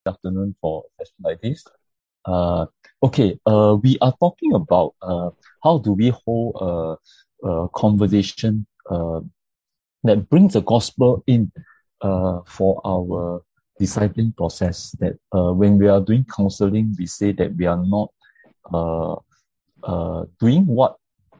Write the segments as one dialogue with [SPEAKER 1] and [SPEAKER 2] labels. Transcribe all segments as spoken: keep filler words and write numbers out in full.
[SPEAKER 1] afternoon for a session like this. Uh, okay, uh, we are talking about uh, how do we hold a, a conversation uh, that brings the gospel in uh, for our discipling process. That uh, when we are doing counseling, we say that we are not uh, uh, doing what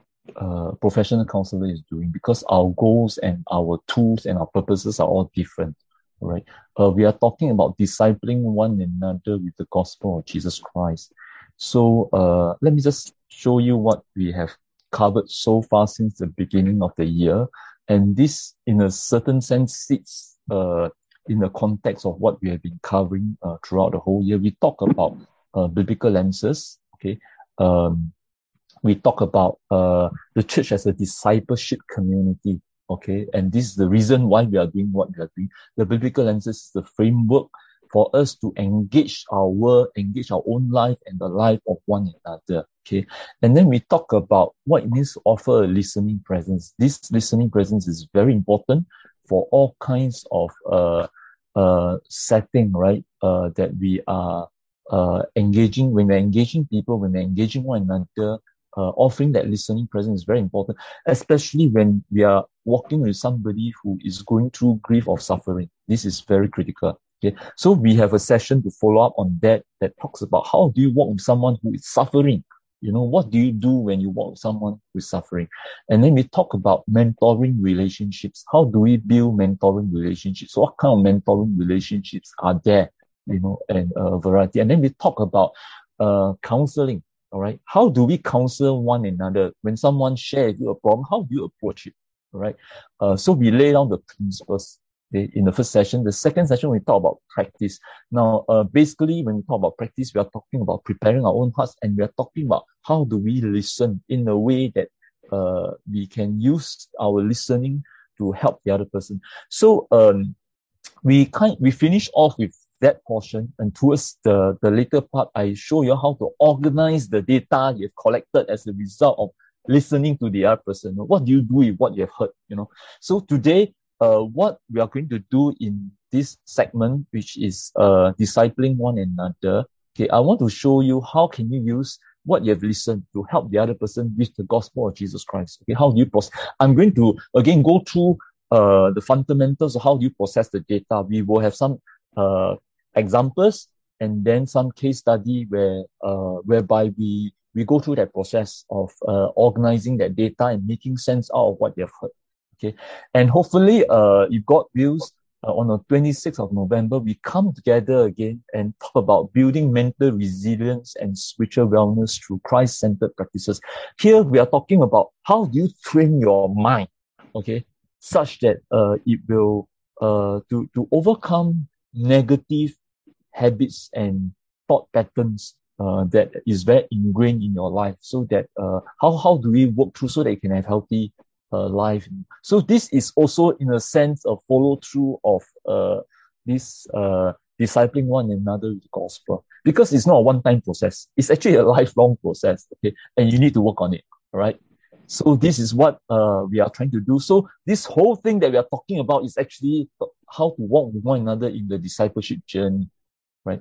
[SPEAKER 1] uh, professional counselor is doing because our goals and our tools and our purposes are all different. Right? Uh, we are talking about discipling one another with the gospel of Jesus Christ. So uh, let me just show you what we have covered so far since the beginning of the year. And this, in a certain sense, sits uh, in the context of what we have been covering uh, throughout the whole year. We talk about uh, biblical lenses, okay? Um, we talk about uh, the church as a discipleship community. Okay, and this is the reason why we are doing what we are doing. The biblical lenses is the framework for us to engage our world, engage our own life and the life of one another. Okay, and then we talk about what it means to offer a listening presence. This listening presence is very important for all kinds of uh, uh, setting, right? Uh, that we are uh, engaging, when we're engaging people, when we're engaging one another, uh, offering that listening presence is very important, especially when we are walking with somebody who is going through grief or suffering. This is very critical. Okay, so we have a session to follow up on that that talks about how do you walk with someone who is suffering. You know, what do you do when you walk with someone who is suffering? And then we talk about mentoring relationships. How do we build mentoring relationships? What kind of mentoring relationships are there? You know, and a uh, variety. And then we talk about uh, counseling. All right. How do we counsel one another? When someone shares you a problem, how do you approach it? All right. Uh, so we lay down the principles okay, in the first session. The second session, we talk about practice. Now, uh, basically, when we talk about practice, we are talking about preparing our own hearts, and we are talking about how do we listen in a way that uh, we can use our listening to help the other person. So um, we kind we finish off with that portion, and towards the, the later part, I show you how to organize the data you've collected as a result of listening to the other person. What do you do with what you have heard? You know. So today, uh, what we are going to do in this segment, which is uh, discipling one another. Okay, I want to show you how can you use what you have listened to help the other person with the gospel of Jesus Christ. Okay, how do you process? I'm going to again go through uh, the fundamentals of how do you process the data. We will have some uh, examples and then some case study where uh, whereby we we go through that process of uh, organizing that data and making sense out of what you have heard. Okay, and hopefully, uh, if God wills, uh, on the twenty-sixth of November, we come together again and talk about building mental resilience and spiritual wellness through Christ-centered practices. Here, we are talking about how do you train your mind, okay, such that uh, it will uh, to to overcome negative habits and thought patterns uh, that is very ingrained in your life, so that uh, how how do we work through so that you can have healthy uh, life. So this is also in a sense a follow through of uh, this uh, discipling one another with the gospel, because it's not a one time process. It's actually a lifelong process. Okay, and you need to work on it. All right. So this is what uh, we are trying to do. So this whole thing that we are talking about is actually how to walk with one another in the discipleship journey. Right.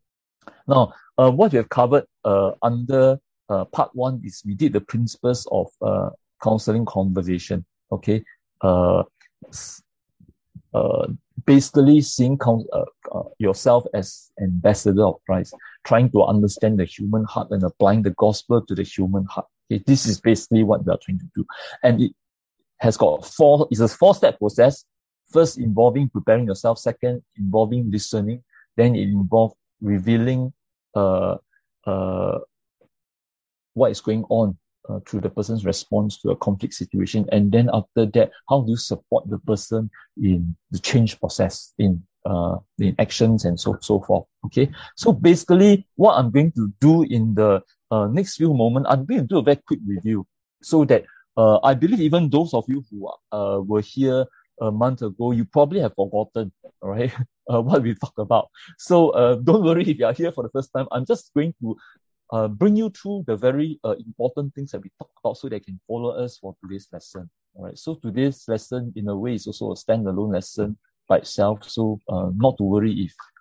[SPEAKER 1] Now, uh, what we have covered uh, under uh, part one is we did the principles of uh, counseling conversation. Okay. Uh, uh, basically seeing count, uh, uh, yourself as ambassador of Christ, trying to understand the human heart and applying the gospel to the human heart. Okay. This is basically what we are trying to do. And it has got four, it's a four-step process. First, involving preparing yourself. Second, involving listening. Then it involves revealing uh, uh, what is going on uh, through the person's response to a conflict situation. And then after that, how do you support the person in the change process, in uh, in actions and so so forth. Okay. So basically, what I'm going to do in the uh, next few moments, I'm going to do a very quick review, so that uh, I believe even those of you who uh, were here a month ago, you probably have forgotten, all right, uh, what we talked about. So uh, don't worry if you are here for the first time. I'm just going to uh, bring you through the very uh, important things that we talked about so they can follow us for today's lesson. All right. So today's lesson, in a way, is also a standalone lesson by itself. So uh, not to worry if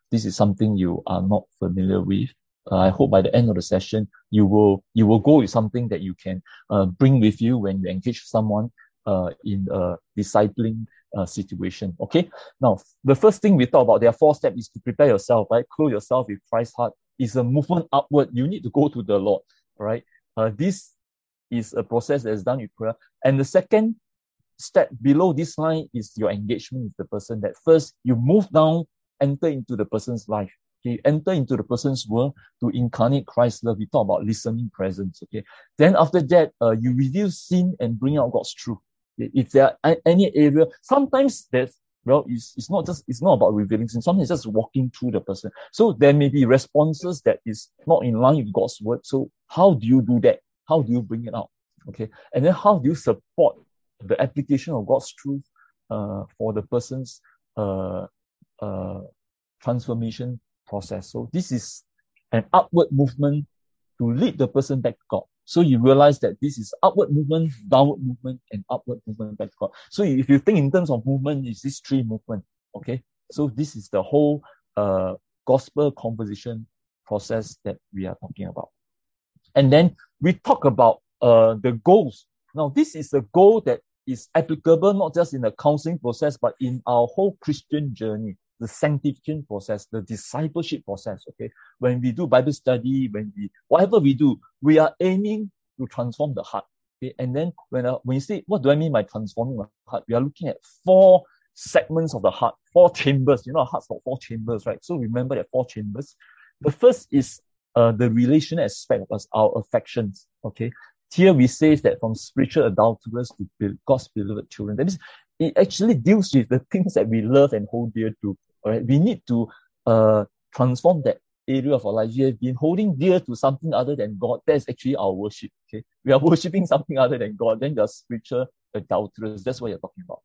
[SPEAKER 1] this is something you are not familiar with, uh, I hope by the end of the session, you will you will go with something that you can uh, bring with you when you engage someone uh, in a discipling uh, situation. Okay. Now, the first thing we talk about, there are four steps, is to prepare yourself, right? Clothe yourself with Christ's heart. It's a movement upward. You need to go to the Lord, right? Uh, this is a process that is done with prayer. And the second step below this line is your engagement with the person. That first you move down, enter into the person's life. Okay, enter into the person's world to incarnate Christ's love. We talk about listening presence. Okay, then after that, uh, you reveal sin and bring out God's truth. Okay? If there are any area, sometimes there's well, it's, it's not just it's not about revealing sin. Sometimes it's just walking through the person. So there may be responses that is not in line with God's word. So how do you do that? How do you bring it out? Okay, and then how do you support the application of God's truth uh, for the person's uh, uh, transformation process? So this is an upward movement to lead the person back to God. So you realize that this is upward movement, downward movement, and upward movement back to God. So if you think in terms of movement, it's these three movements. Okay, so this is the whole uh, gospel composition process that we are talking about. And then we talk about uh, the goals. Now, this is a goal that is applicable not just in the counseling process, but in our whole Christian journey, the sanctification process, the discipleship process. Okay, when we do Bible study, when we whatever we do, we are aiming to transform the heart. Okay, and then when I, when you say what do I mean by transforming the heart, we are looking at four segments of the heart, four chambers. You know, our heart's got four chambers, right? So remember that four chambers. The first is uh, the relational aspect of us, our affections. Okay. Here we say that from spiritual adulterers to God's beloved children. That means it actually deals with the things that we love and hold dear to. All right, we need to uh, transform that area of our life. We have been holding dear to something other than God. That's actually our worship. Okay, we are worshiping something other than God. Then you're spiritual adulterers. That's what you're talking about.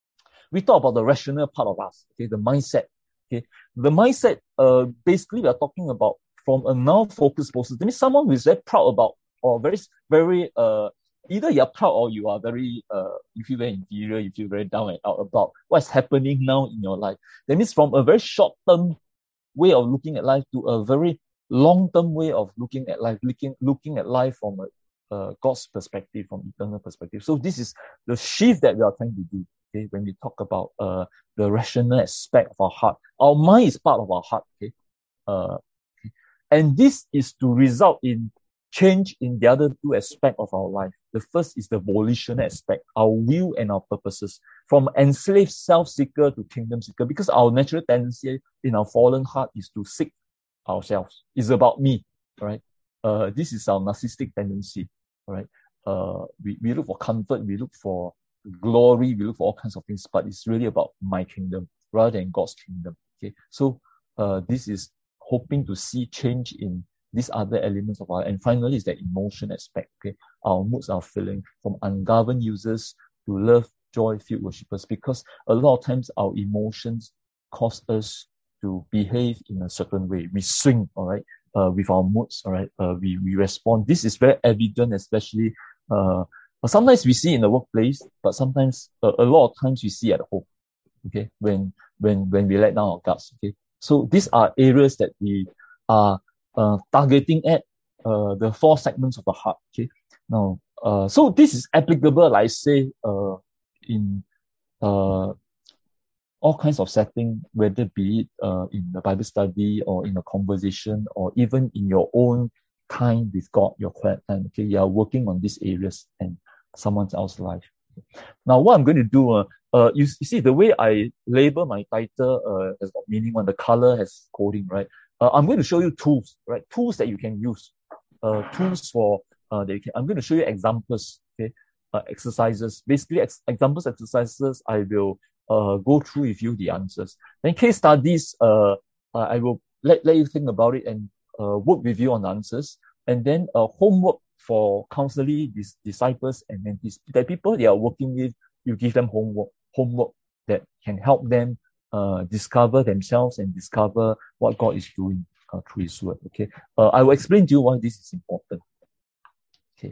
[SPEAKER 1] We talk about the rational part of us. Okay, the mindset. Okay, the mindset. Uh, basically, we are talking about from a now-focused person. That means someone who is very proud about, or very, very, uh, either you're proud or you are very, uh, you feel very inferior, you feel very down and out about what's happening now in your life. That means from a very short-term way of looking at life to a very long-term way of looking at life, looking, looking at life from a uh, God's perspective, from eternal perspective. So this is the shift that we are trying to do. Okay, when we talk about uh, the rational aspect of our heart, our mind is part of our heart. Okay, uh, and this is to result in change in the other two aspects of our life. The first is the volitional aspect, our will and our purposes, from enslaved self-seeker to kingdom seeker, because our natural tendency in our fallen heart is to seek ourselves. It's about me, right? Uh, this is our narcissistic tendency, right? Uh, we, we look for comfort, we look for glory, we look for all kinds of things, but it's really about my kingdom rather than God's kingdom. Okay, so uh, this is hoping to see change in these other elements of our, and finally is the emotion aspect. Okay, our moods, our feeling, from ungoverned users to love, joy-filled worshippers, because a lot of times our emotions cause us to behave in a certain way. We swing, all right, uh, with our moods, all right. Uh, we we respond. This is very evident, especially uh, sometimes we see in the workplace, but sometimes uh, a lot of times we see at home. Okay, when when when we let down our guards. Okay, so these are areas that we are uh, targeting at uh, the four segments of the heart. Okay, now uh, so this is applicable, like I say, uh, in uh, all kinds of setting, whether be it uh, in the Bible study or in a conversation or even in your own time with God, your quiet time. Okay, you are working on these areas and someone else's life. Now, what I'm going to do, uh, uh, you, you see, the way I label my title uh, has got meaning when the color has coding, right? Uh, I'm going to show you tools, right? Tools that you can use. Uh, tools for, uh, that you can, I'm going to show you examples, okay? Uh, exercises. Basically, ex- examples, exercises, I will uh, go through with you the answers. Then case studies, uh, uh, I will let, let you think about it and uh, work with you on the answers. And then uh, homework for counseling dis- disciples and mentees. The people they are working with, you give them homework, homework that can help them uh, discover themselves and discover what God is doing uh, through His word. Okay, uh, I will explain to you why this is important. Okay.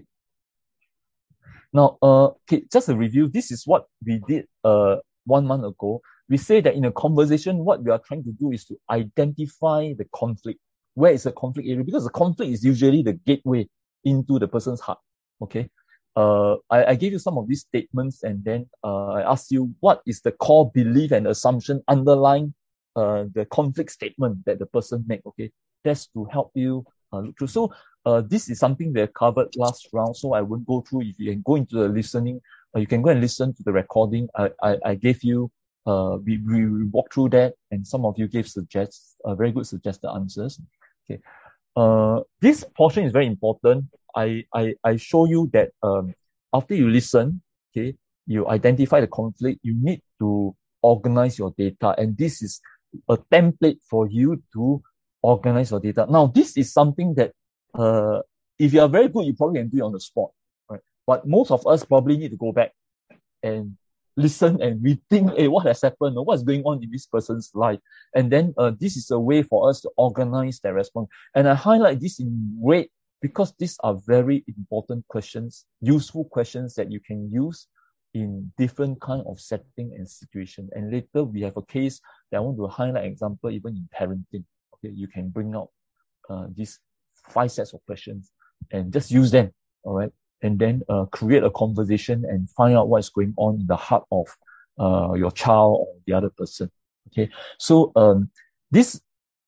[SPEAKER 1] Now, uh, okay, just a review. This is what we did uh one month ago. we say that in a conversation, what we are trying to do is to identify the conflict. Where is the conflict area? Because the conflict is usually the gateway into the person's heart. Okay. Uh, I, I gave you some of these statements, and then uh, I asked you what is the core belief and assumption underlying uh, the conflict statement that the person made. Okay. That's to help you uh, look through. So uh, this is something we covered last round, so I won't go through. If you can go into the listening, uh, you can go and listen to the recording. I, I, I gave you Uh, we, we, we walked through that, and some of you gave suggest, uh, very good suggested answers. Okay. Uh, this portion is very important. I, I, I show you that, um, after you listen, okay, you identify the conflict, you need to organize your data. And this is a template for you to organize your data. Now, this is something that, uh, if you are very good, you probably can do it on the spot, right? But most of us probably need to go back and listen and rethink, hey, what has happened, or what's going on in this person's life. And then uh, this is a way for us to organize their response. And I highlight this in red because these are very important questions, useful questions that you can use in different kind of setting and situation. And later we have a case that I want to highlight example, even in parenting. Okay, you can bring out uh, these five sets of questions and just use them. All right. And then uh, create a conversation and find out what's going on in the heart of uh, your child or the other person. Okay, so um, these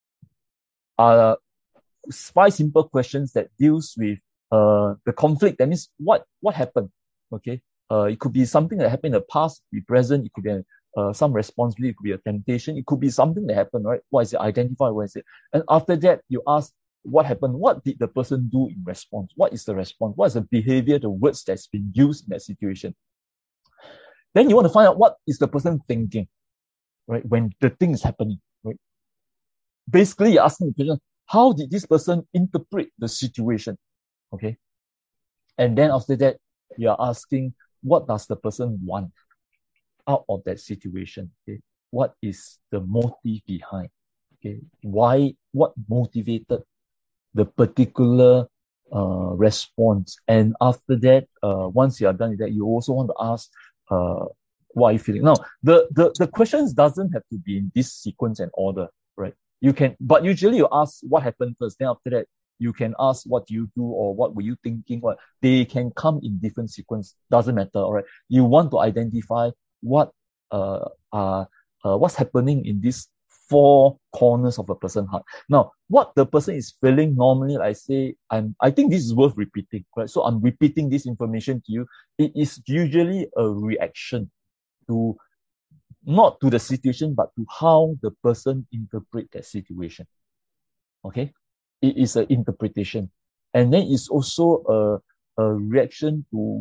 [SPEAKER 1] are five simple questions that deals with uh, the conflict. That means what what happened. Okay, uh, it could be something that happened in the past, be present. It could be a, uh, some responsibility. It could be a temptation. It could be something that happened. Right? What is it? Identify what is it? And after that, you ask, what happened? What did the person do in response? What is the response? What is the behavior, the words that's been used in that situation? Then you want to find out what is the person thinking, right? When the thing is happening, right? Basically, you're asking the question, how did this person interpret the situation? Okay. And then after that, you're asking, what does the person want out of that situation? Okay. What is the motive behind? Okay. Why, what motivated the particular uh, response? And after that, uh, once you are done with that, you also want to ask, uh, what are you feeling? Now, the, the, the questions doesn't have to be in this sequence and order, right? You can, but usually you ask what happened first. Then after that, you can ask what do you do or what were you thinking? What they can come in different sequence. Doesn't matter, all right? You want to identify what uh, uh, uh what's happening in this four corners of a person's heart. Now, what the person is feeling normally, I say, I'm, I think this is worth repeating, right? So I'm repeating this information to you. It is usually a reaction to, not to the situation, but to how the person interprets that situation. Okay? It is an interpretation. And then it's also a, a reaction to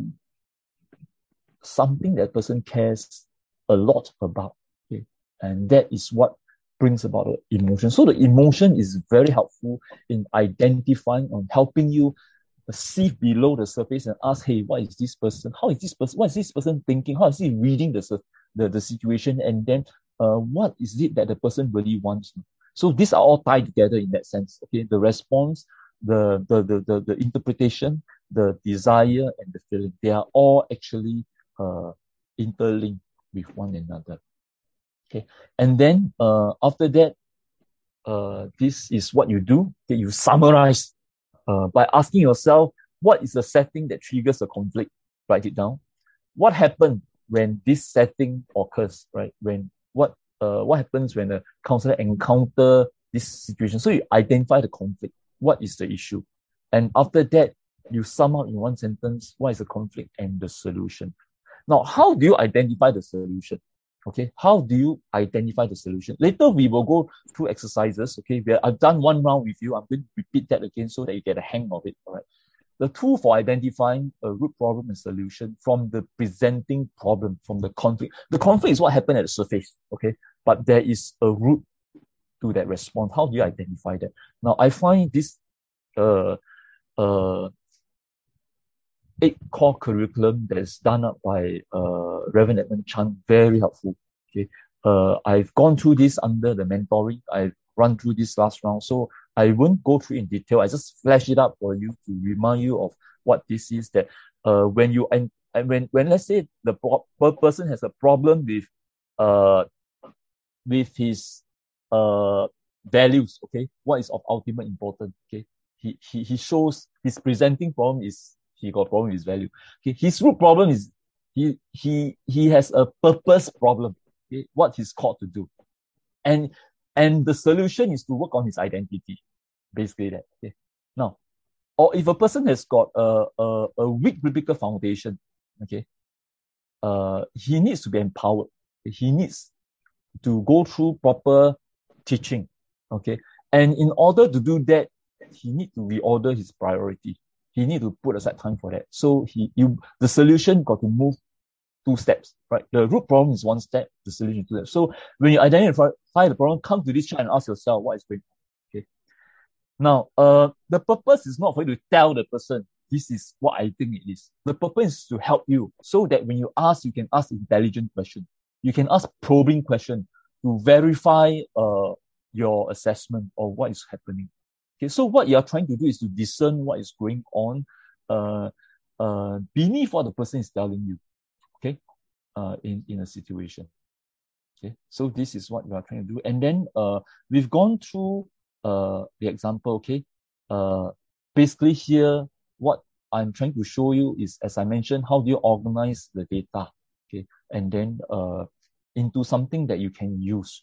[SPEAKER 1] something that person cares a lot about. Okay? And that is what brings about the emotion. So the emotion is very helpful in identifying and helping you see below the surface and ask, hey, what is this person? How is this person? What is this person thinking? How is he reading the the, the situation? And then uh, what is it that the person really wants? So these are all tied together in that sense. Okay, the response, the the the the, the interpretation, the desire, and the feeling. They are all actually uh, interlinked with one another. Okay, and then uh, after that, uh, this is what you do. Okay, you summarize uh, by asking yourself, what is the setting that triggers a conflict? Write it down. What happened when this setting occurs? Right? When what uh, what happens when a counselor encounter this situation? So you identify the conflict. What is the issue? And after that, you sum up in one sentence what is the conflict and the solution. Now, how do you identify the solution? Okay, how do you identify the solution? Later, we will go through exercises. Okay, where I've done one round with you. I'm going to repeat that again so that you get a hang of it. All right. The tool for identifying a root problem and solution from the presenting problem, from the conflict. The conflict is what happened at the surface. Okay, but there is a root to that response. How do you identify that? Now, I find this uh uh eight core curriculum that is done up by uh, Reverend Edmund Chan very helpful. Okay, uh, I've gone through this under the mentoring. I've run through this last round, so I won't go through in detail. I just flash it up for you to remind you of what this is. That uh, when you and when when let's say the pro- person has a problem with uh with his uh values, okay, what is of ultimate importance, okay. He he he shows his presenting problem is he got problem with his value. Okay, his root problem is he he he has a purpose problem, okay, what he's called to do. And and the solution is to work on his identity. Basically that. Okay. Now, or if a person has got a a, a weak biblical foundation, okay, uh he needs to be empowered. He needs to go through proper teaching. Okay. And in order to do that, he need to reorder his priority. He need to put aside time for that. So he you the solution got to move two steps, right? The root problem is one step, the solution is two steps. So when you identify the problem, come to this chat and ask yourself what is going on. Okay. Now, uh, the purpose is not for you to tell the person this is what I think it is. The purpose is to help you so that when you ask, you can ask intelligent questions. You can ask probing questions to verify uh your assessment of what is happening. Okay, so what you are trying to do is to discern what is going on uh, uh, beneath what the person is telling you, okay, uh, in, in a situation. Okay, so this is what we are trying to do. And then uh, we've gone through uh, the example, okay. Uh, basically here, what I'm trying to show you is, as I mentioned, how do you organize the data, okay, and then uh, into something that you can use,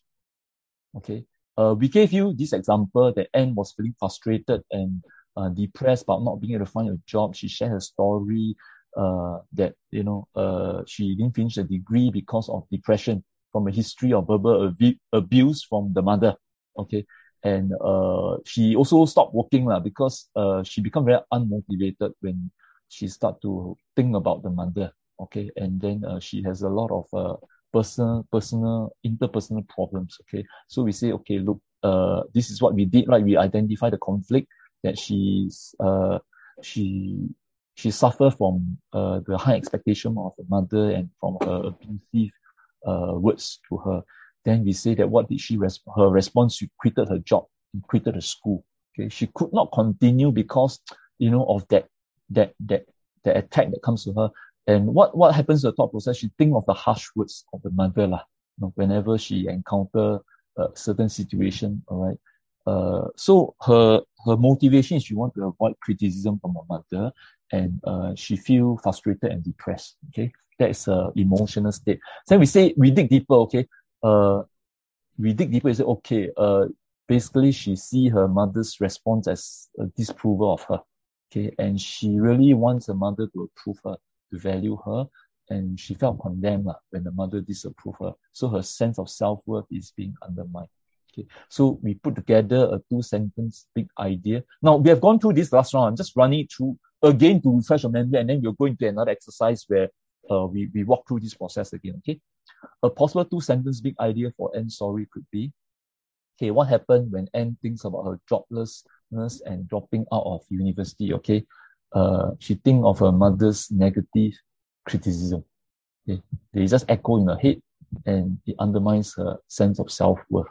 [SPEAKER 1] okay. Uh, we gave you this example that Anne was feeling frustrated and uh, depressed about not being able to find a job. She shared her story uh, that, you know, uh, she didn't finish the degree because of depression from a history of verbal ab- abuse from the mother. Okay. And uh, she also stopped working lah, because uh, she became very unmotivated when she started to think about the mother. Okay. And then uh, she has a lot of uh, personal, personal, interpersonal problems. Okay. So we say, okay, look, uh, this is what we did, right? We identify the conflict that she's, uh, she, she suffered from, uh, the high expectation of the mother and from her abusive, uh, words to her. Then we say that what did she, res- her response, she quitted her job and quitted the school. Okay. She could not continue because, you know, of that, that, that, the attack that comes to her. And what, what happens to the thought process? She think of the harsh words of the mother, lah. You know, whenever she encounter a certain situation, all right. Uh, so her, her motivation is she want to avoid criticism from her mother, and, uh, she feel frustrated and depressed. Okay. That is a emotional state. Then we say, we dig deeper, okay. Uh, we dig deeper and say, okay, uh, basically she see her mother's response as a disapproval of her. Okay. And she really wants her mother to approve her, to value her, and she felt condemned uh, when the mother disapproved her. So her sense of self-worth is being undermined. Okay, so we put together a two-sentence big idea. Now, we have gone through this last round. I'm just running it through again to refresh your memory, and then we'll go into another exercise where uh, we, we walk through this process again, okay? A possible two-sentence big idea for Anne's story could be, okay, what happened when Anne thinks about her joblessness and dropping out of university, okay? Uh, she think of her mother's negative criticism. Okay? They just echo in her head and it undermines her sense of self-worth.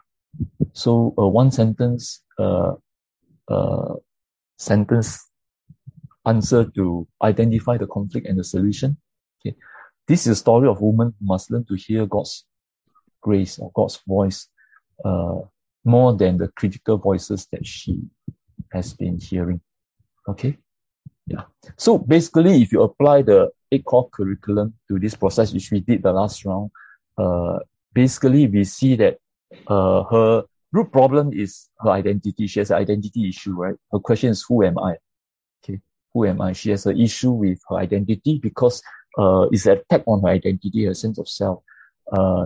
[SPEAKER 1] So uh, one sentence, uh, uh, sentence answer to identify the conflict and the solution. Okay? This is a story of a woman who must learn to hear God's grace or God's voice uh, more than the critical voices that she has been hearing. Okay? Yeah. So basically, if you apply the eight core curriculum to this process, which we did the last round, uh, basically we see that uh, her root problem is her identity. She has an identity issue, right? Her question is, who am I? Okay, who am I? She has an issue with her identity because uh, it's an attack on her identity, her sense of self. Uh,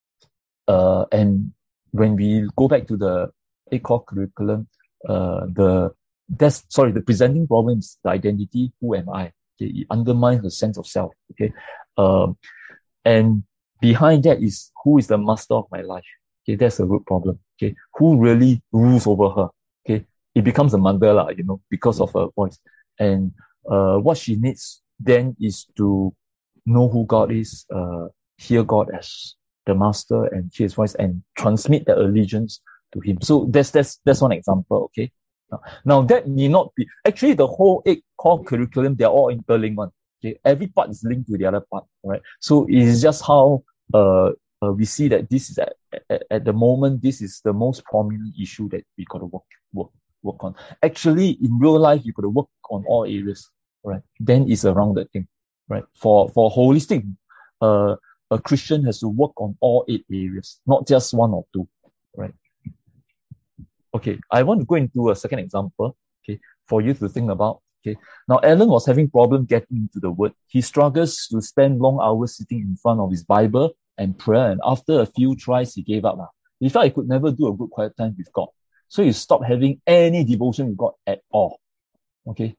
[SPEAKER 1] uh, and when we go back to the eight core curriculum, uh, the That's, sorry, the presenting problem is the identity, who am I? Okay, it undermines her sense of self, okay? Um, and behind that is, who is the master of my life? Okay, that's the root problem, okay? Who really rules over her? Okay, it becomes a mandala, you know, because of her voice. And uh, what she needs then is to know who God is, uh, hear God as the master and hear his voice and transmit that allegiance to him. So that's, that's, that's one example, okay? Now, that may not be, actually the whole eight core curriculum, they're all interlinked one. Okay, every part is linked to the other part, right? So it's just how, uh, uh, we see that this is at, at, at the moment, this is the most prominent issue that we got to work, work, work on. Actually, in real life, you got to work on all areas, right? Then it's around that thing, right? For, for holistic, uh, a Christian has to work on all eight areas, not just one or two, right? Okay, I want to go into a second example, okay, for you to think about. Okay, now Alan was having problem getting into the word. He struggles to spend long hours sitting in front of his Bible and prayer, and after a few tries, he gave up. He felt he could never do a good quiet time with God, so he stopped having any devotion with God at all. Okay,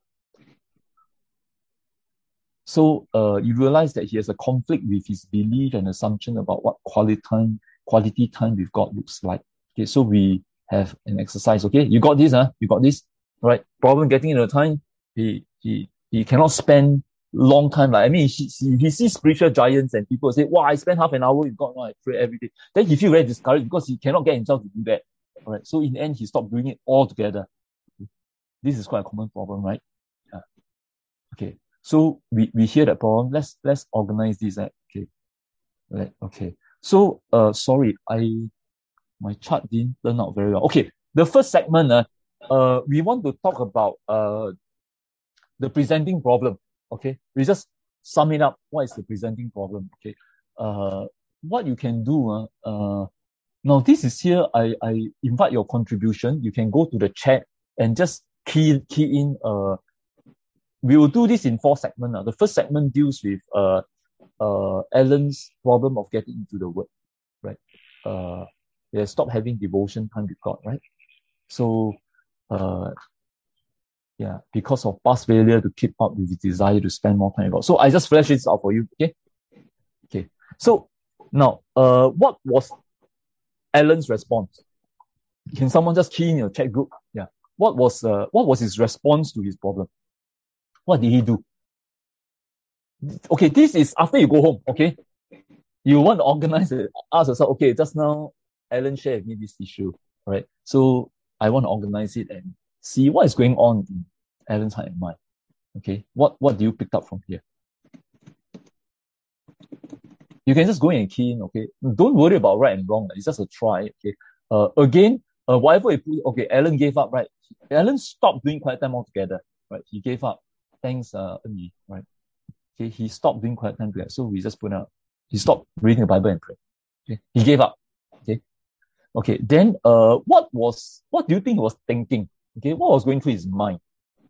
[SPEAKER 1] so uh, you realize that he has a conflict with his belief and assumption about what quality time, quality time with God looks like. Okay, so we have an exercise. Okay, you got this, huh? You got this, right? Problem getting into the time. He he he cannot spend long time. Like I mean, he, he, he sees spiritual giants and people say, "Wow, I spend half an hour with God now. I pray every day." Then he feels very discouraged because he cannot get himself to do that. All right. So in the end, he stopped doing it altogether. This is quite a common problem, right? Yeah. Okay. So we, we hear that problem. Let's let's organize this. Right? Okay. Right. Okay. So uh sorry, I my chart didn't turn out very well. Okay. The first segment, uh, uh we want to talk about uh the presenting problem. Okay. We just sum it up. What is the presenting problem? Okay. Uh what you can do, uh, uh now this is here. I, I invite your contribution. You can go to the chat and just key key in uh we will do this in four segments. Uh. The first segment deals with uh, uh, Alan's problem of getting into the word, right? Uh, they stop having devotion time with God, right? So, uh, yeah, because of past failure to keep up with his desire to spend more time with God. So I just flash this out for you, okay? Okay. So now, uh, what was Alan's response? Can someone just key in your chat group? Yeah. What was uh, what was his response to his problem? What did he do? Okay, this is after you go home, okay? You want to organize it, ask yourself, okay, just now Alan shared with me this issue, right? So I want to organize it and see what is going on in Alan's heart and mind. Okay, what what do you pick up from here? You can just go in and key in, okay? Don't worry about right and wrong. It's just a try, okay? Uh, again, uh, whatever you put, okay, Alan gave up, right? Alan stopped doing quiet time altogether, right? He gave up. Thanks, uh, Enyi, right? Okay, he stopped doing quiet time together. So we just put out, he stopped reading the Bible and pray. Okay, he gave up. Okay, okay. Then, uh, what was, what do you think he was thinking? Okay, what was going through his mind?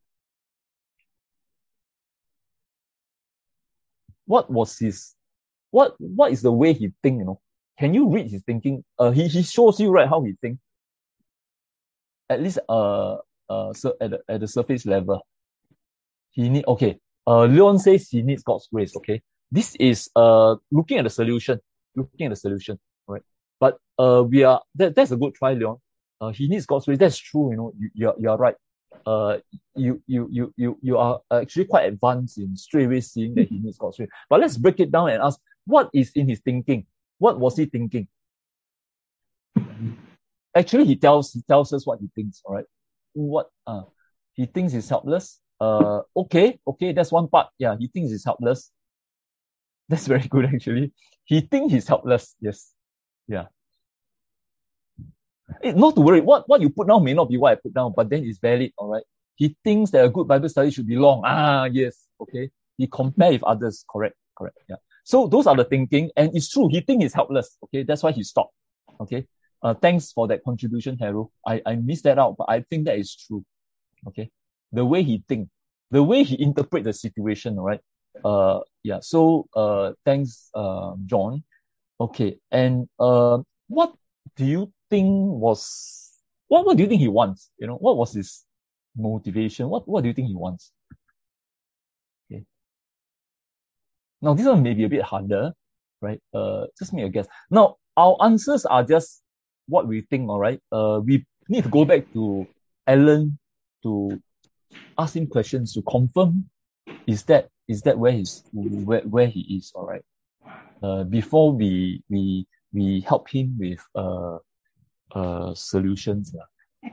[SPEAKER 1] What was his, what, what is the way he think? You know, can you read his thinking? Uh, he he shows you right how he think. At least, uh, uh, so at the, at the surface level, he need okay. Uh, Leon says he needs God's grace. Okay, this is uh looking at the solution, looking at the solution, right? But uh, we are that that's a good try, Leon. Uh, he needs God's grace. That's true. You know, you you're you're right. Uh, you you you you you are actually quite advanced in straight away seeing that he needs God's grace. But let's break it down and ask what is in his thinking. What was he thinking? Actually, he tells he tells us what he thinks. All right, what uh he thinks he's helpless. Uh, okay, okay, that's one part. Yeah, he thinks he's helpless. That's very good, actually. He thinks he's helpless. Yes. Yeah. It, not to worry. What, what you put down may not be what I put down, but then it's valid. All right. He thinks that a good Bible study should be long. Ah, yes. Okay. He compare with others. Correct. Correct. Yeah. So those are the thinking. And it's true. He thinks he's helpless. Okay. That's why he stopped. Okay. Uh, thanks for that contribution, Harold. I, I missed that out, but I think that is true. Okay. The way he think, the way he interpret the situation. All right. Uh, yeah. So, uh, thanks, uh, John. Okay. And, uh, what do you think was, what, what do you think he wants? You know, what was his motivation? What, what do you think he wants? Okay. Now, this one may be a bit harder, right? Uh, just make a guess. Now, our answers are just what we think, all right? Uh, we need to go back to Alan to ask him questions to confirm is that is that where he's where, where he is, all right? Uh, before we we we help him with uh uh solutions. Uh.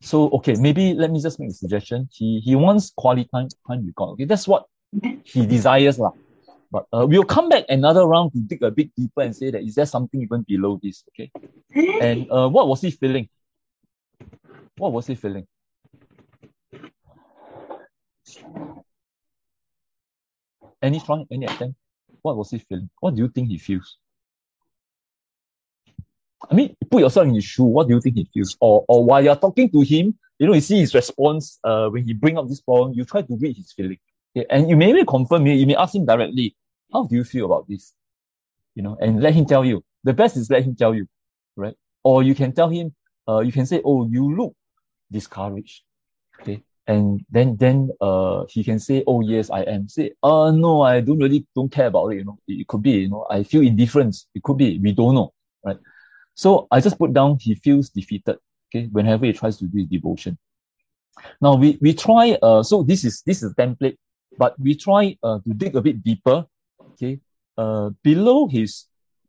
[SPEAKER 1] So, okay, maybe let me just make a suggestion. He he wants quality time, time with God. Okay, that's what he desires. Lah. But uh, we'll come back another round to dig a bit deeper and say that is there something even below this? Okay. And uh, what was he feeling? What was he feeling? Any try, any attempt? What was he feeling? What do you think he feels? I mean, put yourself in his shoe. What do you think he feels? Or, or while you're talking to him, you know, you see his response uh, when he bring up this problem, you try to read his feeling. Okay? And you may even confirm it. You may ask him directly, how do you feel about this? You know, and let him tell you. The best is let him tell you, right? Or you can tell him, uh, you can say, oh, you look discouraged. Okay. And then, then, uh, he can say, oh, yes, I am. Say, uh, no, I don't really don't care about it. You know, it, it could be, you know, I feel indifference. It could be, we don't know, right? So I just put down, he feels defeated. Okay. Whenever he tries to do his devotion. Now we, we try, uh, so this is, this is a template, but we try, uh, to dig a bit deeper. Okay. Uh, below his,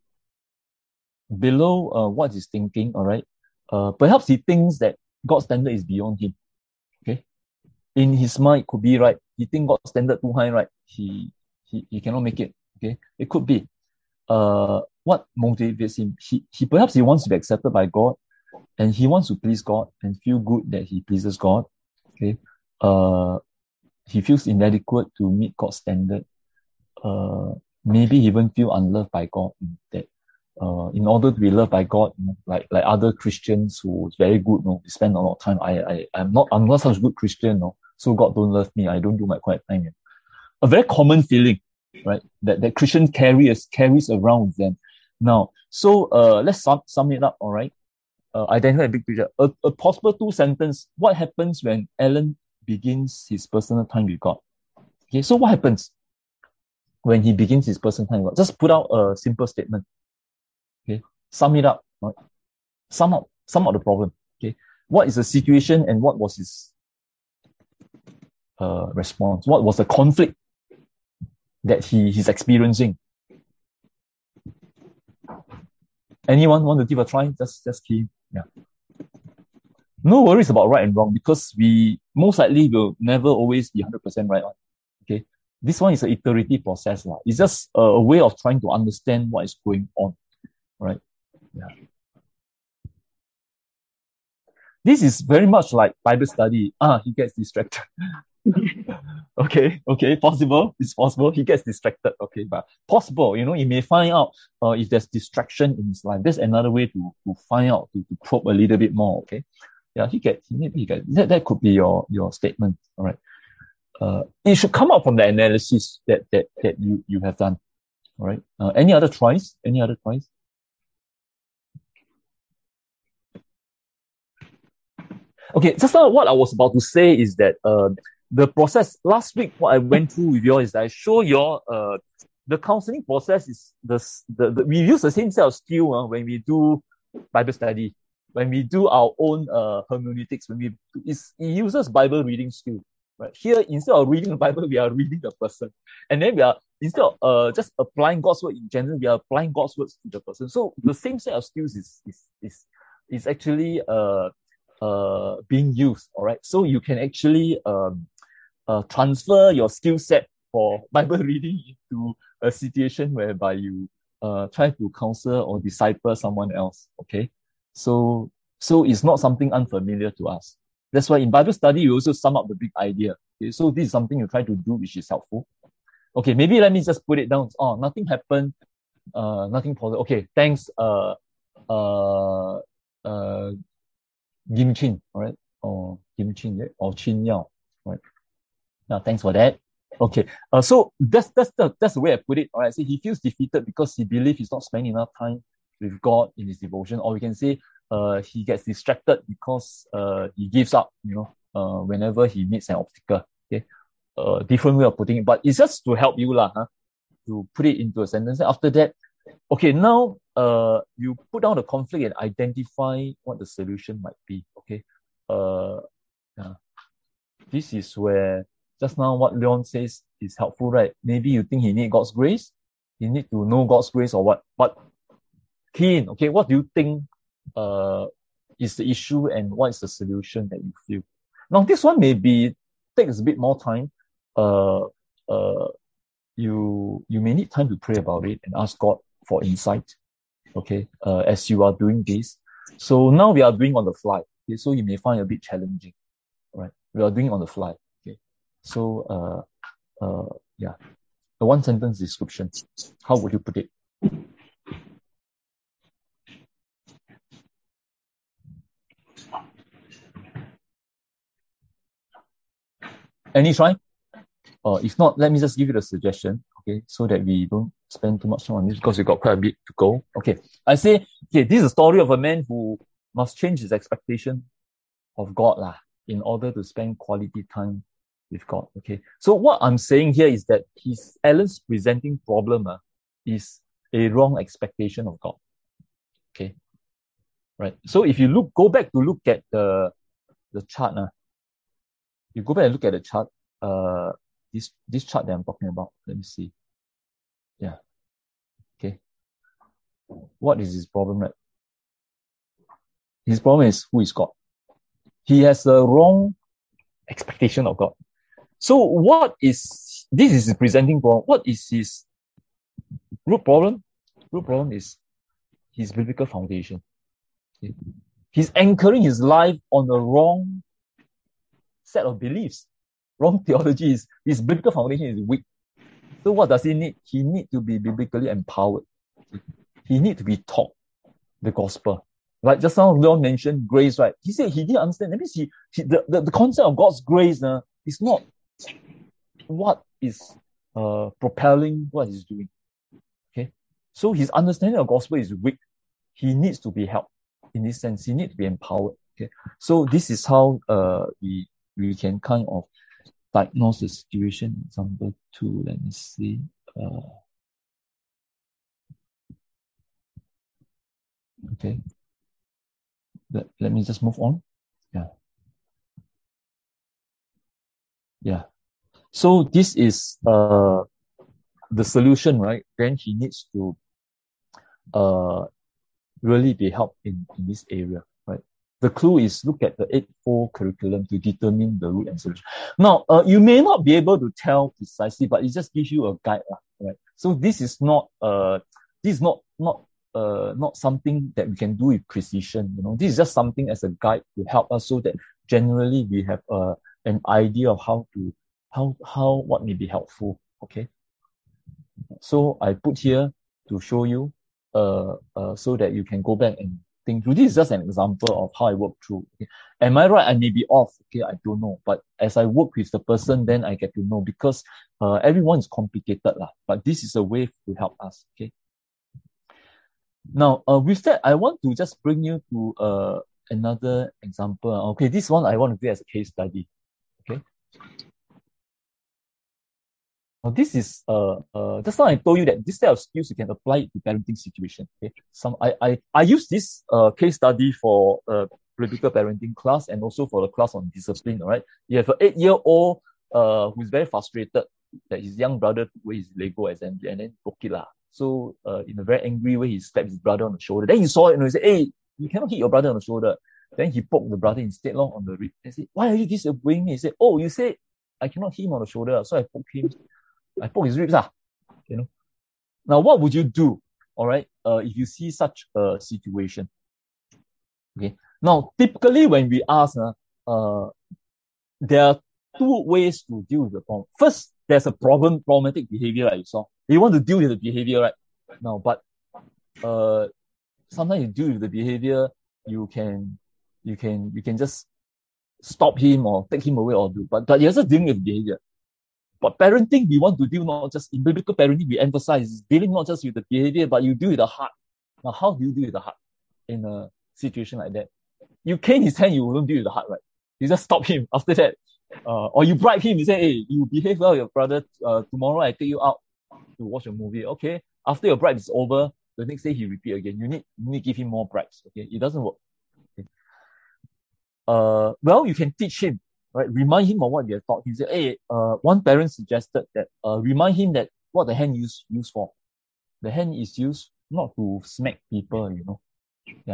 [SPEAKER 1] below, uh, what he's thinking. All right. Uh, perhaps he thinks that God's standard is beyond him. Okay. In his mind, could be right. He think God's standard too high, right? He, he, he cannot make it. Okay. It could be. Uh, what motivates him? He, he perhaps he wants to be accepted by God, and he wants to please God and feel good that he pleases God. Okay. Uh, he feels inadequate to meet God's standard. Uh, maybe he even feel unloved by God. That, uh, in order to be loved by God, you know, like like other Christians who is very good, you know, spend a lot of time. I I I'm not I'm not such a good Christian, no. So God don't love me. I don't do my quiet time. You know. A very common feeling, right? That that Christian carries carries around with them. Now, so uh, let's sum sum it up. All right. Uh, identify a big picture. A, a possible two sentence. What happens when Alan begins his personal time with God? Okay. So what happens when he begins his personal time with God? Just put out a simple statement. Okay. Sum it up. Right? Sum up. Sum up the problem. Okay. What is the situation and what was his uh, response? What was the conflict that he he's experiencing? Anyone want to give a try? Just just key. Yeah. No worries about right and wrong because we most likely will never always be one hundred percent right. Okay. This one is an iterative process. La. It's just a, a way of trying to understand what is going on. Right. Yeah. This is very much like Bible study. Ah, he gets distracted. okay, okay, possible. It's possible. He gets distracted. Okay, but possible. You know, he may find out uh, if there's distraction in his life. There's another way to to find out to, to probe a little bit more. Okay, yeah, he gets. Maybe he gets. That that could be your your statement. All right. Uh, it should come out from the analysis that that that you you have done. All right. Uh, any other tries? Any other tries? Okay, just now what I was about to say is that uh, the process last week, what I went through with you is that I show you uh, the counseling process is the, the, the we use the same set of skill uh, when we do Bible study, when we do our own uh, hermeneutics, when we it's, it uses Bible reading skill. Right here, instead of reading the Bible, we are reading the person, and then we are instead of uh, just applying God's word in general, we are applying God's words to the person. So the same set of skills is is is is actually uh uh being used. All right, so you can actually um uh transfer your skill set for Bible reading into a situation whereby you uh try to counsel or disciple someone else. Okay, so so it's not something unfamiliar to us. That's why in Bible study you also sum up the big idea. Okay, so this is something you try to do which is helpful. Okay, maybe let me just put it down. Oh, nothing happened. Uh, nothing positive. Okay, thanks. Uh, uh, uh. Kim Chin, all right, or Kim Chin, or Chin Yao, right? Now, thanks for that. Okay, uh, so that's that's the that's the way I put it. All right, so he feels defeated because he believes he's not spending enough time with God in his devotion, or we can say, uh, he gets distracted because uh he gives up, you know, uh, whenever he meets an obstacle. Okay, uh, different way of putting it, but it's just to help you lah, huh? To put it into a sentence. After that, okay, now uh you put down the conflict and identify what the solution might be. Okay. Uh yeah. This is where just now what Leon says is helpful, right? Maybe you think he need God's grace, he need to know God's grace or what. But keen, okay, what do you think uh is the issue and what is the solution that you feel. Now, this one may be, takes a bit more time. Uh, uh, you, you may need time to pray about it and ask God for insight. Okay. Uh, as you are doing this. So now we are doing on the fly. Okay. So you may find it a bit challenging, right? We are doing it on the fly. Okay. So, uh, uh, yeah. A one sentence description. How would you put it? Any try? Uh, if not, let me just give you the suggestion, okay, so that we don't spend too much time on this because we got quite a bit to go. Okay, I say, okay, this is a story of a man who must change his expectation of God lah, in order to spend quality time with God. Okay, so what I'm saying here is that his Alan's presenting problem uh, is a wrong expectation of God. Okay, right. So if you look, go back to look at the the chart. Uh, you go back and look at the chart. Uh, this this chart that I'm talking about. Let me see. Yeah. Okay. What is his problem, right? His problem is who is God. He has a wrong expectation of God. So what is, this is his presenting problem. What is his root problem? Root problem is his biblical foundation. Okay. He's anchoring his life on the wrong set of beliefs. Wrong theology. Is his biblical foundation is weak. So what does he need? He need to be biblically empowered. He need to be taught the gospel. Like just now Leon mentioned grace, right? He said he didn't understand. That means he, he the, the, the concept of God's grace uh, is not what is uh, propelling what he's doing. Okay? So his understanding of gospel is weak. He needs to be helped in this sense. He needs to be empowered. Okay? So this is how uh, we we can kind of diagnose the situation. Example two, let me see. Uh, okay. Let, let me just move on. Yeah. Yeah. So this is uh the solution, right? Then he needs to uh really be helped in, in this area, right? The clue is look at the eightfold curriculum to determine the root and solution. Now, uh, you may not be able to tell precisely, but it just gives you a guide, right? So this is not uh this is not not uh not something that we can do with precision. You know, this is just something as a guide to help us so that generally we have uh an idea of how to how how what may be helpful. Okay. So I put here to show you uh uh so that you can go back and think through. This is just an example of how I work through. Okay. Am I right? I may be off. Okay, I don't know. But as I work with the person, then I get to know because uh everyone is complicated lah. But this is a way to help us. Okay. Now, uh, with that, I want to just bring you to uh another example. Okay, this one I want to do as a case study. Okay. Now, this is uh uh just now I told you that this set of skills you can apply it to parenting situation. Okay. Some I I I use this uh case study for uh biblical parenting class and also for the class on discipline. All right. You have an eight-year-old uh who's very frustrated that his young brother took away his Lego assembly and then broke it lah. So uh, in a very angry way, he slapped his brother on the shoulder. Then he saw it and he said, "Hey, you cannot hit your brother on the shoulder." Then he poked the brother instead long on the rib. He said, "Why are you disobeying me?" He said, "Oh, you said I cannot hit him on the shoulder, so I poked him. I poked his ribs, ah." You know. Now, what would you do? All right, uh, if you see such a situation. Okay. Now, typically when we ask, uh, uh, there are two ways to deal with the problem. First, there's a problem, problematic behavior, right? You saw. You want to deal with the behavior, right? Now, but uh, sometimes you deal with the behavior, you can, you can, you can just stop him or take him away or do. But but you're just dealing with behavior. But parenting, we want to deal not just in biblical parenting. We emphasize dealing not just with the behavior, but you deal with the heart. Now, how do you deal with the heart in a situation like that? You cane his hand, you won't deal with the heart, right? You just stop him. After that, uh, or you bribe him. You say, "Hey, you behave well, your brother. Uh, tomorrow I take you out to watch a movie." Okay. After your bribe is over, the next day he repeat again. You need you need to give him more bribes. Okay. It doesn't work. Okay. Uh, well, you can teach him, right? Remind him of what you have taught. He said, "Hey, uh, one parent suggested that uh, remind him that what the hand used used for. The hand is used not to smack people, you know. Yeah.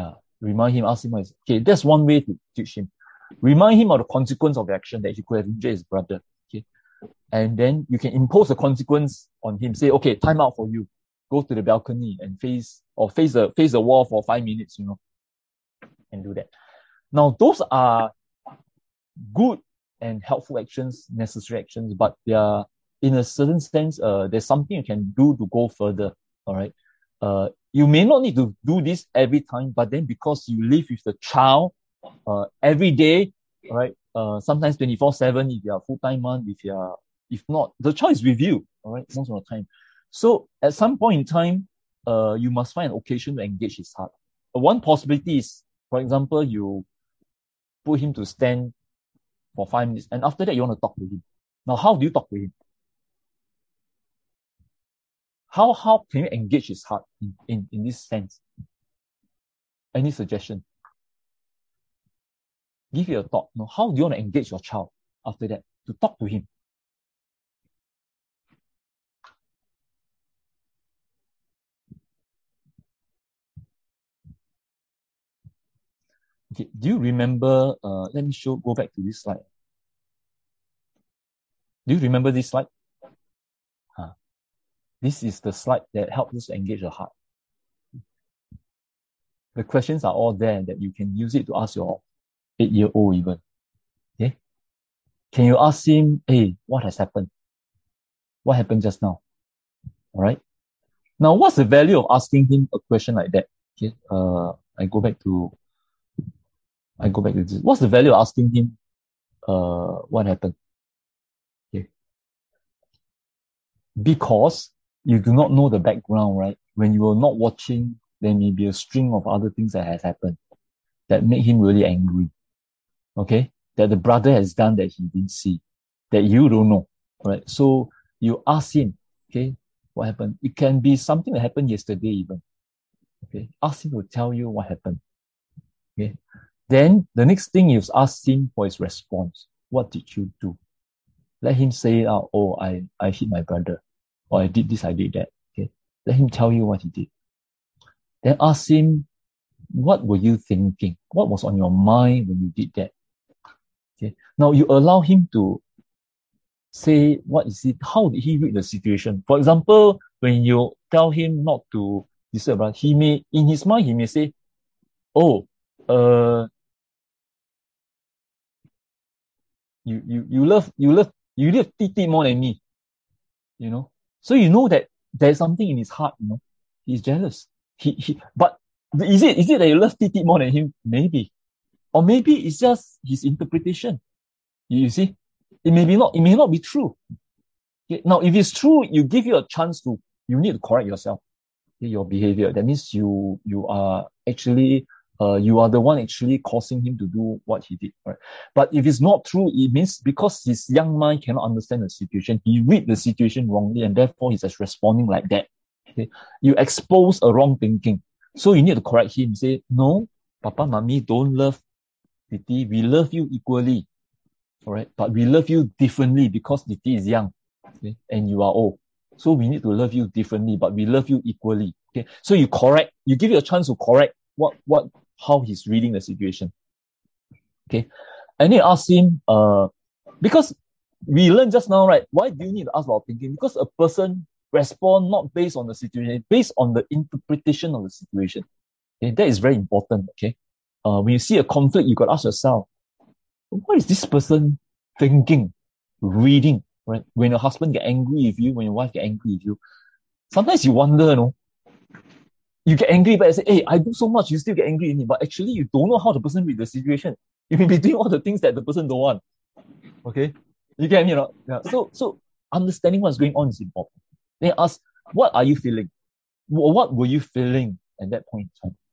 [SPEAKER 1] Remind him, ask him, what is, okay, that's one way to teach him. Remind him of the consequence of the action that he could have injured his brother. Okay. And then you can impose a consequence on him. Say, okay, time out for you. Go to the balcony and face, or face the, face the wall for five minutes, you know, and do that. Now, those are good and helpful actions, necessary actions, but they are, in a certain sense, uh, there's something you can do to go further. All right. Uh, you may not need to do this every time, but then because you live with the child, uh, every day, all right, uh, sometimes twenty-four seven if you are full-time man, if you are, if not, the child is with you, all right, most of the time. So at some point in time, uh, you must find an occasion to engage his heart. Uh, one possibility is, for example, you put him to stand for five minutes, and after that, you want to talk to him. Now, how do you talk to him? How, how can you engage his heart in, in, in this sense? Any suggestion? Give it a thought. Now, how do you want to engage your child after that? To talk to him. Okay, do you remember, uh, let me show, go back to this slide. Do you remember this slide? Huh. This is the slide that helps us to engage the heart. The questions are all there that you can use it to ask your eight-year-old even. Okay? Can you ask him, hey, what has happened? What happened just now? All right? Now, what's the value of asking him a question like that? Okay, uh, I go back to, I go back to this. What's the value of asking him, uh, what happened? Okay. Because you do not know the background, right? When you are not watching, there may be a string of other things that has happened that make him really angry. Okay? That the brother has done that he didn't see, that you don't know, right? So you ask him, okay, what happened? It can be something that happened yesterday even. Okay? Ask him to tell you what happened. Okay? Then the next thing is ask him for his response. What did you do? Let him say out, oh, I, I hit my brother, or I did this, I did that. Okay. Let him tell you what he did. Then ask him, what were you thinking? What was on your mind when you did that? Okay. Now you allow him to say, what is it? How did he read the situation? For example, when you tell him not to disturb, right, he may, in his mind, he may say, oh, uh, you, you, you love, you love, you love Titi more than me, you know? So you know that there's something in his heart, you know? He's jealous. He, he, but is it, is it that you love Titi more than him? Maybe. Or maybe it's just his interpretation. You, you see? It may be not, it may not be true. Okay? Now, if it's true, you give you a chance to, you need to correct yourself, okay, your behavior. That means you, you are actually, uh, you are the one actually causing him to do what he did, right? But if it's not true, it means because his young mind cannot understand the situation, he read the situation wrongly, and therefore he's just responding like that. Okay? You expose a wrong thinking. So you need to correct him. Say, no, Papa, Mommy don't love Titi. We love you equally. All right. But we love you differently because Titi is young, okay, and you are old. So we need to love you differently, but we love you equally. Okay. So you correct, you give you a chance to correct what, what, how he's reading the situation. Okay. And then ask him, uh, because we learned just now, right? Why do you need to ask about thinking? Because a person respond not based on the situation, based on the interpretation of the situation. Okay. That is very important. Okay. Uh, when you see a conflict, you got to ask yourself, what is this person thinking, reading, right? When your husband get angry with you, when your wife get angry with you, sometimes you wonder, you know, you get angry, but I say, hey, I do so much, you still get angry with me. But actually, you don't know how the person read the situation. You may be doing all the things that the person don't want. Okay? You get me, you know? Yeah. So, so understanding what's going on is important. Then ask, what are you feeling? What were you feeling at that point in time?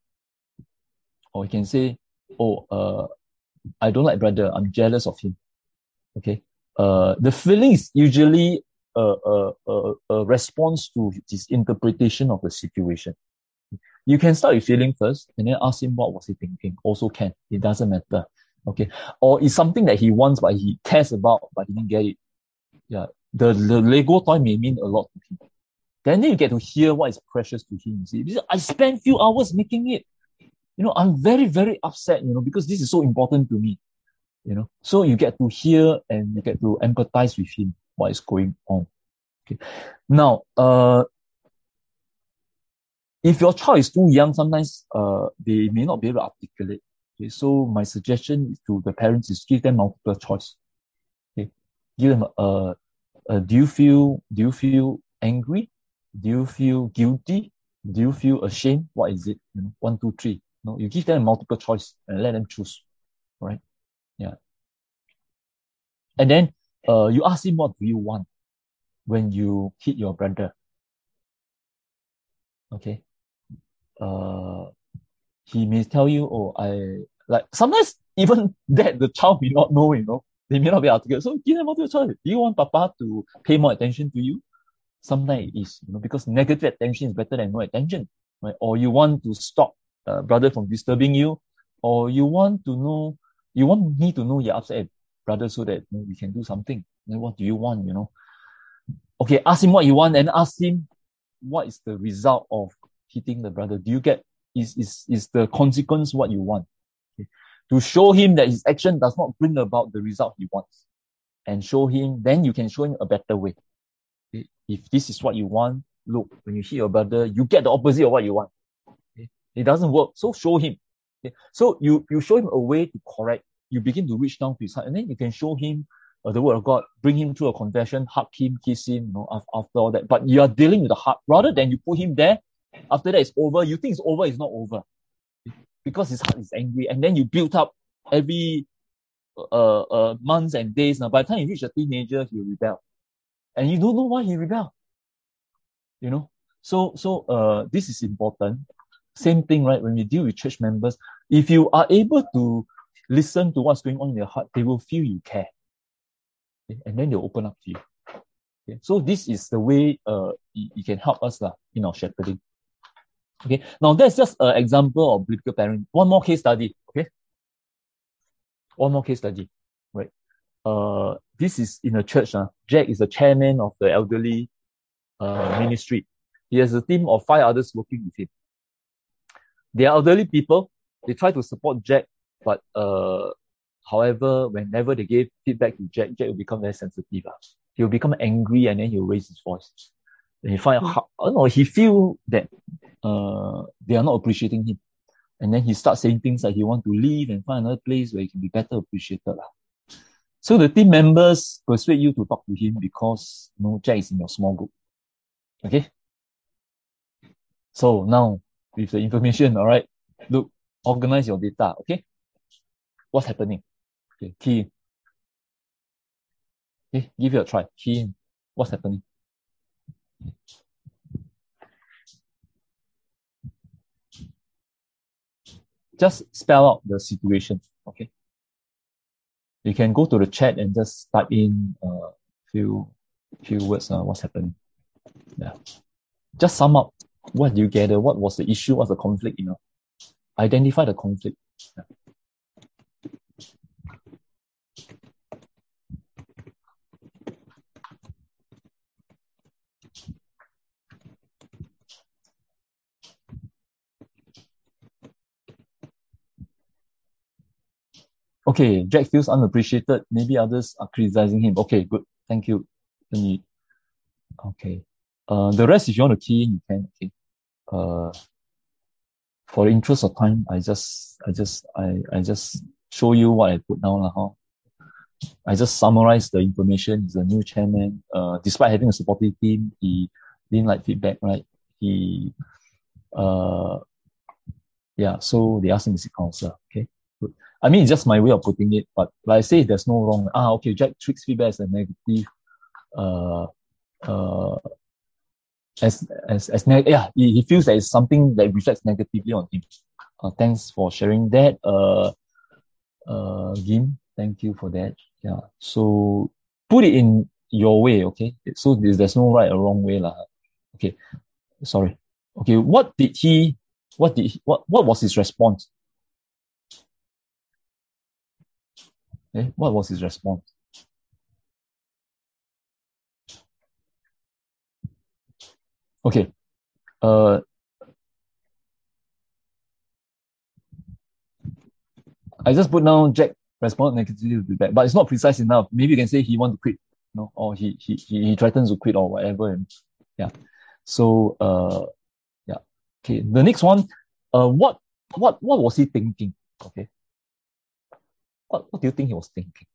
[SPEAKER 1] Or you can say, oh, uh, I don't like brother. I'm jealous of him. Okay. Uh, the feeling is usually a, a, a, a response to his interpretation of the situation. You can start with feeling first and then ask him what was he thinking. Also can. It doesn't matter. Okay. Or it's something that he wants but he cares about but he didn't get it. Yeah. The, the Lego toy may mean a lot to him. Then you get to hear what is precious to him. See, I spent few hours making it. you know, I'm very, very upset, you know, because this is so important to me, you know. So you get to hear and you get to empathize with him, what is going on. Okay. Now, uh, if your child is too young, sometimes uh, they may not be able to articulate. Okay, so my suggestion to the parents is give them multiple choice. Okay, give them uh, uh, do you feel do you feel angry? Do you feel guilty? Do you feel ashamed? What is it? You know, one, two, three. You know, you give them multiple choice and let them choose. Right? Yeah. And then uh, you ask him, what do you want when you hit your brother? Okay. Uh, he may tell you, oh, I like sometimes even that the child may not know, you know, they may not be articulate. So give them multiple choice. Do you want Papa to pay more attention to you? Sometimes it is, you know, because negative attention is better than no attention, right? Or you want to stop uh, brother from disturbing you, or you want to know, you want me to know you're upset at brother so that, you know, we can do something. Then what do you want, you know? Okay, ask him what you want and ask him what is the result of hitting the brother. Do you get, is, is, is the consequence what you want? Okay. To show him that his action does not bring about the result he wants. And show him, then you can show him a better way. Okay. If this is what you want, look, when you hit your brother, you get the opposite of what you want. Okay. It doesn't work. So show him. Okay. So you, you show him a way to correct. You begin to reach down to his heart, and then you can show him uh, the word of God, bring him through a confession, hug him, kiss him, you know, after, after all that. But you are dealing with the heart rather than you put him there. After that, it's over. You think it's over, it's not over because his heart is angry, and then you build up every uh, uh months and days. Now, by the time you reach a teenager, he will rebel, and you don't know why he rebel. You know, so so uh, this is important. Same thing, right? When we deal with church members, if you are able to listen to what's going on in their heart, they will feel you care, okay? And then they'll open up to you. Okay? So this is the way uh you, you can help us lah in our shepherding. Okay, now that's just an example of biblical parenting. One more case study. Okay, one more case study. Right. Uh, this is in a church. Uh. Jack is the chairman of the elderly uh, ministry. He has a team of five others working with him. They are elderly people. They try to support Jack, but uh, however, whenever they give feedback to Jack, Jack will become very sensitive. Uh. He'll become angry and then he'll raise his voice. And he find how, I don't know, he feel that uh, they are not appreciating him. And then he starts saying things like he want to leave and find another place where he can be better appreciated. Lah. So the team members persuade you to talk to him because, you know, Jack is in your small group. Okay? So now, with the information, all right, look, organize your data, okay? What's happening? Okay, key in. Okay, give it a try. Key in. What's happening? Just spell out the situation, okay? You can go to the chat and just type in a uh, few few words. Uh, what's happening? Yeah. Just sum up. What do you gather? What was the issue? What's the conflict? You know, identify the conflict. Yeah. Okay, Jack feels unappreciated. Maybe others are criticizing him. Okay, good. Thank you. Okay. Uh, the rest, if you want to key in, you can. Okay. Uh, for the interest of time, I just, I just, I, I just show you what I put down. Huh? I just summarize the information. He's a new chairman. Uh, despite having a supportive team, he didn't like feedback, right? He, uh, yeah, so they asked him to seek counsel. Okay. Good. I mean, it's just my way of putting it, but like I say, there's no wrong. Ah, okay, Jack treats feedback as a negative, uh, uh, as as as neg- yeah, he, he feels that it's something that reflects negatively on him. Uh, thanks for sharing that, uh, uh, Gim. Thank you for that. Yeah. So put it in your way, okay? So there's, there's no right or wrong way, lah. Okay. Sorry. Okay. What did he? What did he, what what was his response? Eh? What was his response? Okay. Uh, I just put down Jack responded negatively to feedback, but it's not precise enough. Maybe you can say he want to quit, you know, or he he he, he threatens to quit or whatever. And yeah. So uh yeah. Okay. The next one, uh what what what was he thinking? Okay. What what do you think he was thinking?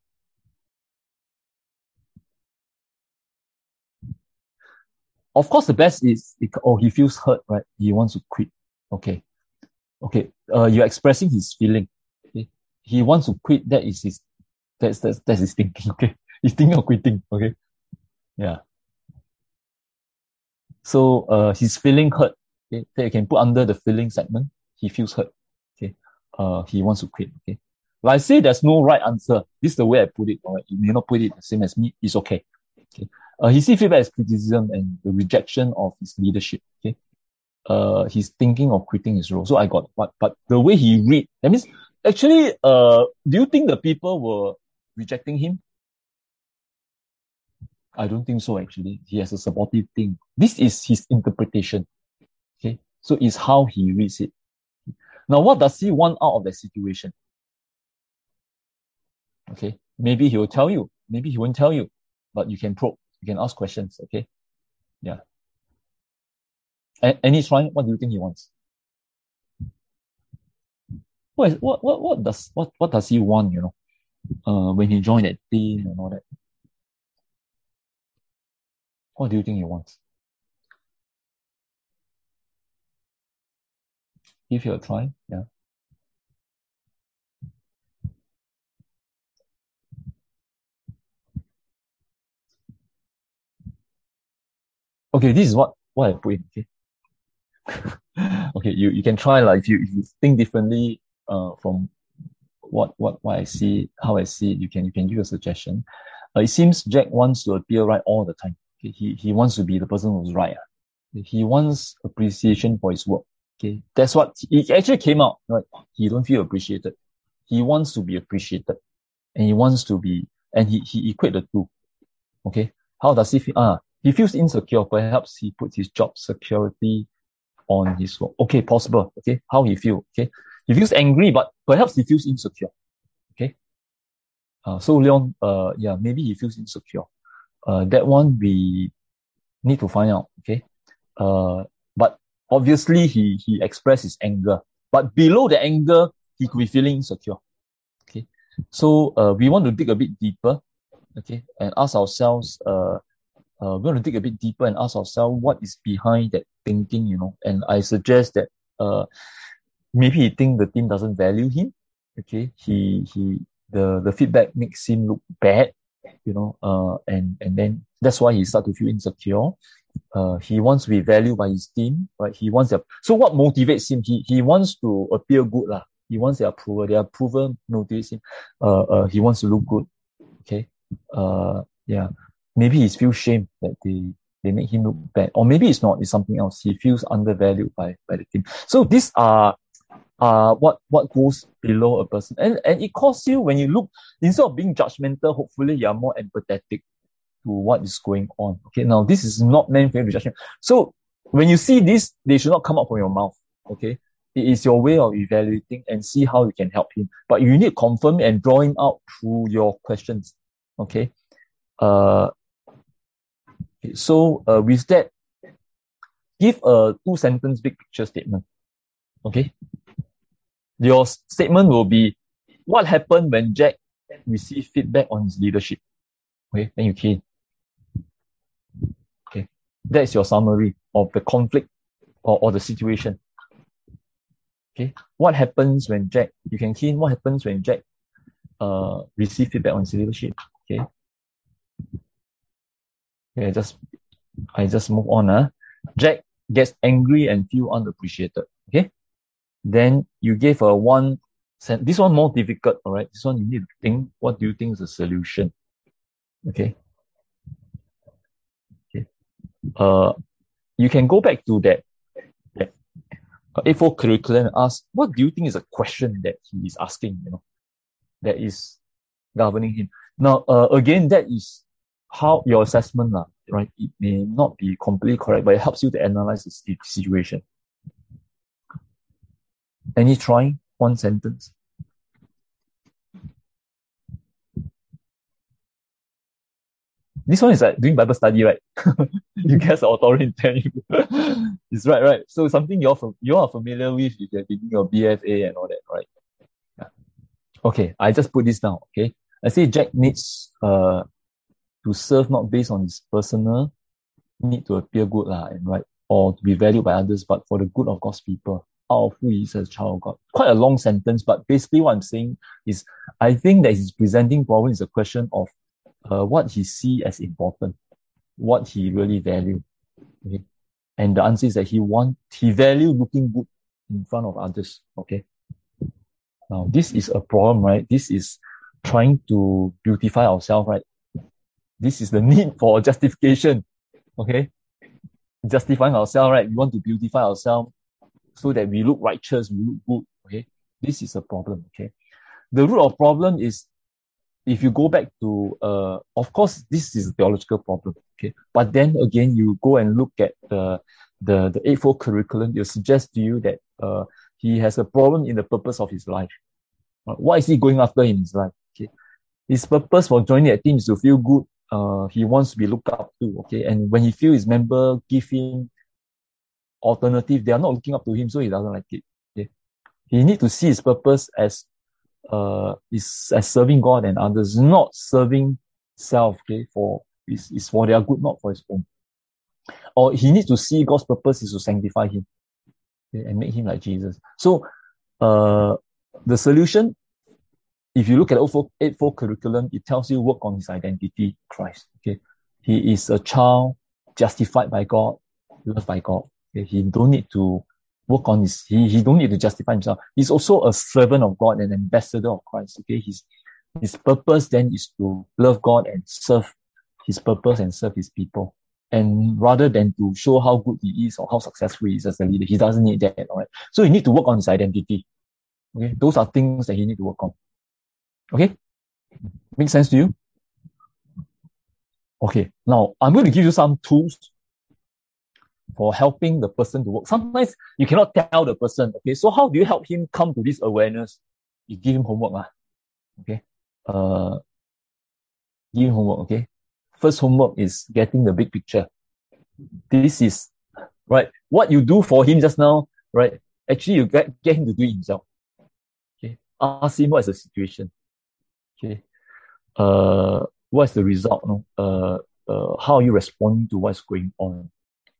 [SPEAKER 1] Of course, the best is, oh, he feels hurt, right? He wants to quit. Okay. Okay. Uh, you're expressing his feeling. Okay. He wants to quit. That is his, that's, that's, that's his thinking. Okay. He's thinking of quitting. Okay. Yeah. So, uh, he's feeling hurt. Okay. That you can put under the feeling segment. He feels hurt. Okay. Uh, he wants to quit. Okay. Like I say, there's no right answer. This is the way I put it. All right. You may not put it the same as me. It's okay. Okay. Uh, he sees feedback as criticism and the rejection of his leadership. Okay. Uh, he's thinking of quitting his role. So I got what, but the way he read, that means actually, uh, do you think the people were rejecting him? I don't think so, actually. He has a supportive thing. This is his interpretation. Okay. So it's how he reads it. Now, what does he want out of that situation? Okay. Maybe he will tell you. Maybe he won't tell you, but you can probe. You can ask questions. Okay. Yeah. A- any try? What do you think he wants? What, is, what, what, what does, what, what does he want, you know, uh, when he joined that team and all that? What do you think he wants? Give it a try. Yeah. Okay, this is what, what I put in. Okay. Okay, you, you can try like if you, if you think differently uh from what what what I see, how I see it, you can you can give a suggestion. Uh, it seems Jack wants to appear right all the time. Okay, he he wants to be the person who's right. Uh. He wants appreciation for his work. Okay, that's what it actually came out. Right, he don't feel appreciated. He wants to be appreciated, and he wants to be, and he he equate the two. Okay, how does he feel? Ah, he feels insecure. Perhaps he puts his job security on his work. Okay, possible. Okay, how he feel? Okay, he feels angry, but perhaps he feels insecure. Okay, uh, so Leon, uh, yeah, maybe he feels insecure. Uh, that one we need to find out. Okay, uh, but obviously he he expressed his anger, but below the anger, he could be feeling insecure. Okay, so uh, we want to dig a bit deeper. Okay, and ask ourselves, uh, uh, we want to dig a bit deeper and ask ourselves what is behind that thinking, you know. And I suggest that uh, maybe he think the team doesn't value him. Okay, he he the the feedback makes him look bad, you know. Uh, and and then that's why he start to feel insecure. Uh, he wants to be valued by his team, right? He wants their, so what motivates him? He he wants to appear good lah. He wants their approval. Their approval motivates him. Uh, uh, he wants to look good. Okay. Uh, yeah. Maybe he feels shame that they they make him look bad, or maybe it's not. It's something else. He feels undervalued by by the team. So these are uh what what goes below a person, and and it costs you when you look, instead of being judgmental. Hopefully, you are more empathetic to what is going on. Okay, now this is not meant for you to judge him. So when you see this, they should not come out from your mouth. Okay, it is your way of evaluating and see how you can help him. But you need to confirm and draw him out through your questions. Okay. Uh. Okay, so uh, with that, give a two sentence big picture statement. Okay. Your statement will be, what happened when Jack received feedback on his leadership? Okay, then you key. Okay, that's your summary of the conflict or, or the situation. Okay, what happens when Jack, you can key in what happens when Jack uh received feedback on his leadership. Okay. Okay, just I just move on. Uh. Jack gets angry and feel unappreciated. Okay. Then you gave a one, this one more difficult. All right. This one you need to think, what do you think is the solution? Okay. Okay. Uh, you can go back to that, that A four curriculum and ask, what do you think is a question that he is asking, you know, that is governing him? Now, uh, again, that is how your assessment, uh, right? It may not be completely correct, but it helps you to analyze the situation. Any try? One sentence. This one is like doing Bible study, right? You guess the authoritarian. It's right, right. So something you're from, you are familiar with if you're taking your B F A and all that, right? Yeah. Okay, I just put this down. Okay, I say Jack needs uh to serve not based on his personal need to appear good lah and right, or to be valued by others, but for the good of God's people, out of who he is as a child of God. Quite a long sentence, but basically what I'm saying is, I think that his presenting problem is a question of uh, what he see as important, what he really value. Okay? And the answer is that he want, he value looking good in front of others. Okay. Now, this is a problem, right? This is trying to beautify ourselves, right? This is the need for justification. Okay. Justifying ourselves, right? We want to beautify ourselves so that we look righteous, we look good. Okay. This is a problem. Okay. The root of problem is, if you go back to, uh, of course, this is a theological problem. Okay. But then again, you go and look at the, the, the Eightfold Curriculum, it'll suggest to you that, uh, he has a problem in the purpose of his life. Uh, what is he going after in his life? Okay. His purpose for joining that team is to feel good. Uh, he wants to be looked up to. Okay. And when he feels his member give him alternative, they are not looking up to him, so he doesn't like it. Okay. He needs to see his purpose as, uh, is as serving God and others, not serving self. Okay. For, is, is for their good, not for his own. Or he needs to see God's purpose is to sanctify him. Okay, and make him like Jesus. So, uh, the solution, if you look at the Eightfold Curriculum, it tells you work on his identity, Christ. Okay, he is a child justified by God, loved by God. Okay, he don't need to work on his. He he don't need to justify himself. He's also a servant of God, an ambassador of Christ. Okay, his his purpose then is to love God and serve his purpose and serve his people. And rather than to show how good he is or how successful he is as a leader, he doesn't need that. All right. So he need to work on his identity. Okay. Those are things that he need to work on. Okay. Make sense to you? Okay. Now, I'm going to give you some tools for helping the person to work. Sometimes you cannot tell the person. Okay. So how do you help him come to this awareness? You give him homework. Ah. Okay. Uh, give him homework. Okay. First homework is getting the big picture. This is, right, what you do for him just now, right? Actually, you get, get him to do it himself. Okay. Ask him what is the situation. Okay. Uh, what's the result? No? Uh, uh, how are you responding to what's going on?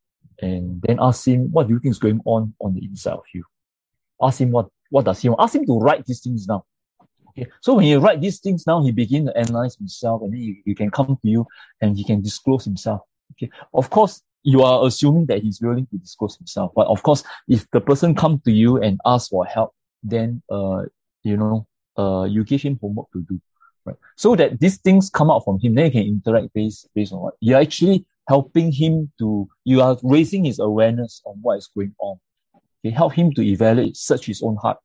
[SPEAKER 1] And then ask him, what do you think is going on on the inside of you? Ask him what, what does he want? Ask him to write these things down. Okay. So when you write these things down, he begins to analyze himself, and then he, he can come to you and he can disclose himself. Okay. Of course, you are assuming that he's willing to disclose himself. But of course, if the person comes to you and asks for help, then, uh, you know, uh, you give him homework to do, right? So that these things come out from him, then you can interact based, based on what you're actually helping him to, you are raising his awareness on what is going on. Okay. Help him to evaluate, search his own heart.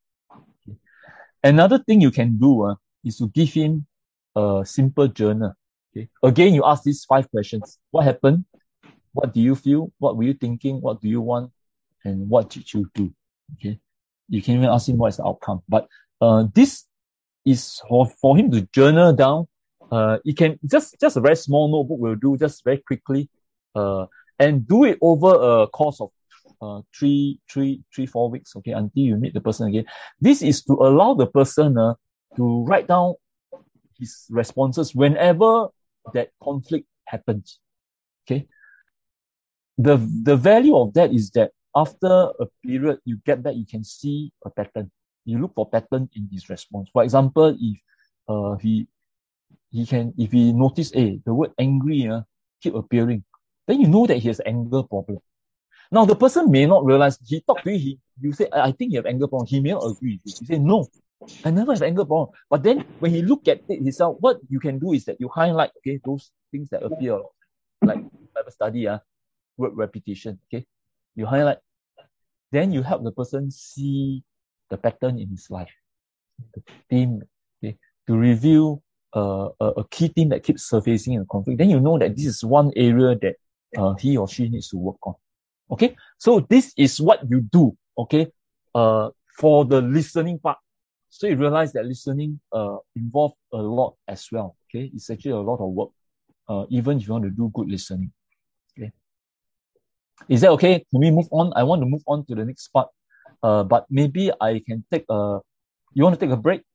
[SPEAKER 1] Another thing you can do uh, is to give him a simple journal. Okay. Again, you ask these five questions. What happened? What do you feel? What were you thinking? What do you want? And what did you do? Okay. You can even ask him what is the outcome. But uh, this is for, for him to journal down. Uh, it can just, just a very small notebook will do, just very quickly. Uh, and do it over a course of Uh, three, three, three, four weeks, okay, until you meet the person again. This is to allow the person uh, to write down his responses whenever that conflict happens. Okay. The, the value of that is that after a period, you get back, you can see a pattern. You look for pattern in his response. For example, if uh, he, he can, if he notice, hey, the word angry uh, keep appearing, then you know that he has anger problem. Now, the person may not realize, he talked to you, he, you say, I think you have anger problem. He may not agree. He say, no, I never have anger problem. But then when he look at it himself, what you can do is that you highlight, okay, those things that appear, like Bible study, uh, word repetition, okay? You highlight. Then you help the person see the pattern in his life, the theme, okay, to review uh, a, a key theme that keeps surfacing in the conflict. Then you know that this is one area that uh, he or she needs to work on. Okay, so this is what you do, okay, uh, for the listening part. So you realize that listening uh involves a lot as well, okay? It's actually a lot of work. uh, even if you want to do good listening. Okay. Is that okay? Can we move on? I want to move on to the next part. Uh, but maybe I can take a, you want to take a break?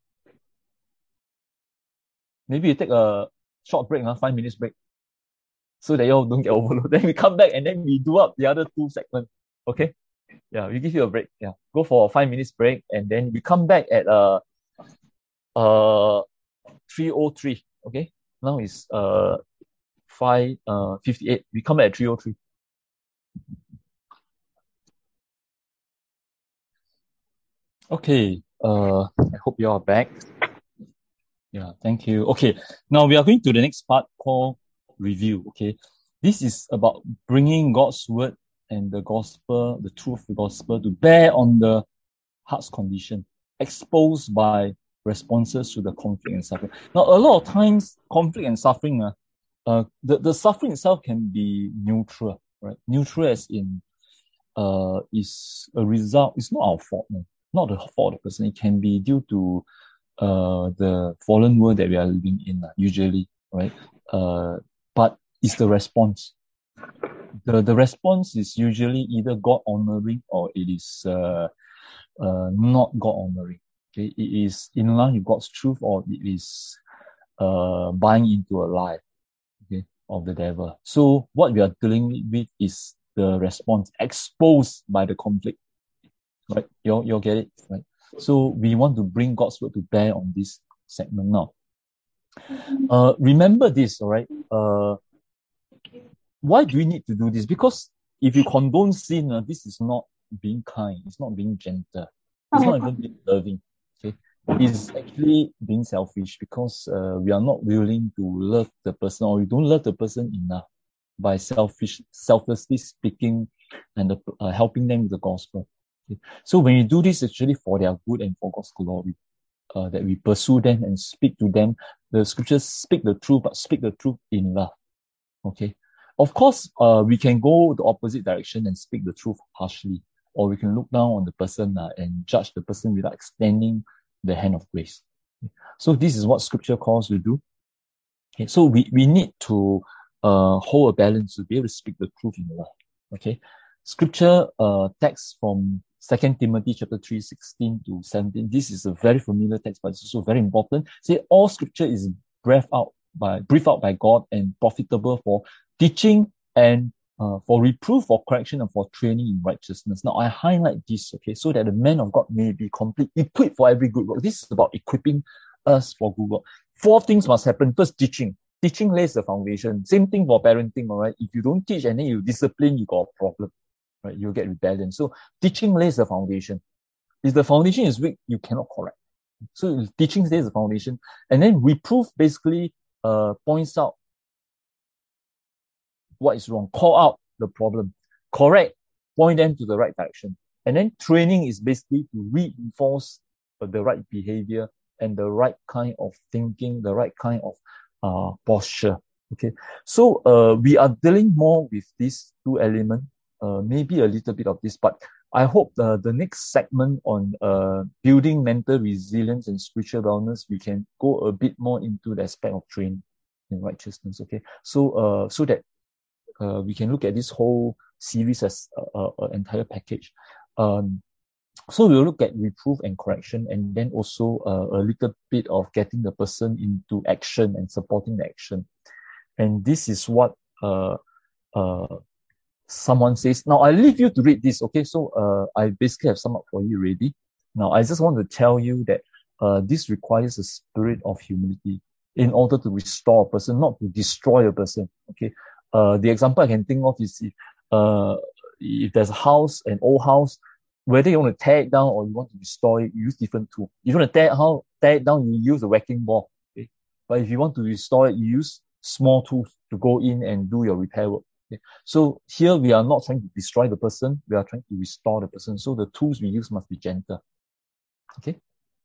[SPEAKER 1] Maybe you take a short break, huh? Five minutes break, so that you all don't get overloaded. Then we come back and then we do up the other two segments. Okay? Yeah, we give you a break. Yeah, go for a five minutes break, and then we come back at uh uh three oh three. Okay, now it's uh five uh fifty eight. We come back at three oh three. Okay. Uh, I hope you are back. Yeah, thank you. Okay, now we are going to the next part called review. Okay, this is about bringing God's word and the gospel, the truth of the gospel, to bear on the heart's condition, exposed by responses to the conflict and suffering. Now, a lot of times, conflict and suffering, uh, uh, the, the suffering itself can be neutral, right? Neutral as in, uh, is a result, it's not our fault, no? Not the fault of the person. It can be due to uh, the fallen world that we are living in, uh, usually, right? Uh, but it's the response. The, the response is usually either God honoring or it is uh, uh, not God honoring. Okay, it is in line with God's truth or it is uh, buying into a lie, okay, of the devil. So what we are dealing with is the response exposed by the conflict, right? You you get it, right? So we want to bring God's word to bear on this segment now. Uh, remember this, all right? Uh, why do we need to do this? Because if you condone sin, uh, this is not being kind. It's not being gentle. It's not even being loving. Okay, it's actually being selfish because uh, we are not willing to love the person, or we don't love the person enough by selfish, selflessly speaking and the, uh, helping them with the gospel. Okay? So when you do this, actually for their good and for God's glory, uh, that we pursue them and speak to them. The scriptures speak the truth, but speak the truth in love. Okay. Of course, uh, we can go the opposite direction and speak the truth harshly, or we can look down on the person uh, and judge the person without extending the hand of grace. Okay. So this is what scripture calls to do. Okay. So we, we need to uh, hold a balance to be able to speak the truth in love. Okay. Scripture uh, text from Second Timothy chapter three, sixteen to seventeen. This is a very familiar text, but it's also very important. Say all scripture is breathed out by breathed out by God and profitable for teaching and uh, for reproof, for correction, and for training in righteousness. Now I highlight this, okay, so that the man of God may be complete, equipped for every good work. This is about equipping us for good work. Four things must happen. First, teaching. Teaching lays the foundation. Same thing for parenting, all right? If you don't teach and then you discipline, you got a problem, right? You'll get rebellion. So teaching lays the foundation. If the foundation is weak, you cannot correct. So teaching lays the foundation. And then reproof basically uh, points out what is wrong, call out the problem, correct, point them to the right direction. And then training is basically to reinforce uh, the right behavior and the right kind of thinking, the right kind of uh, posture. Okay, so uh, we are dealing more with these two elements, uh, maybe a little bit of this, but I hope uh, the next segment on uh, building mental resilience and spiritual wellness, we can go a bit more into the aspect of training in righteousness. Okay, so uh, so that Uh, we can look at this whole series as an entire package. Um, so we'll look at reproof and correction, and then also uh, a little bit of getting the person into action and supporting the action. And this is what uh, uh, someone says. Now, I leave you to read this, okay? So uh, I basically have sum up for you already. Now, I just want to tell you that uh, this requires a spirit of humility in order to restore a person, not to destroy a person, okay? Uh, the example I can think of is if, uh, if there's a house, an old house, whether you want to tear it down or you want to restore it, you use different tools. If you want to tear it, how, tear it down, you use a wrecking ball. Okay? But if you want to restore it, you use small tools to go in and do your repair work. Okay? So here we are not trying to destroy the person, we are trying to restore the person. So the tools we use must be gentle. Okay?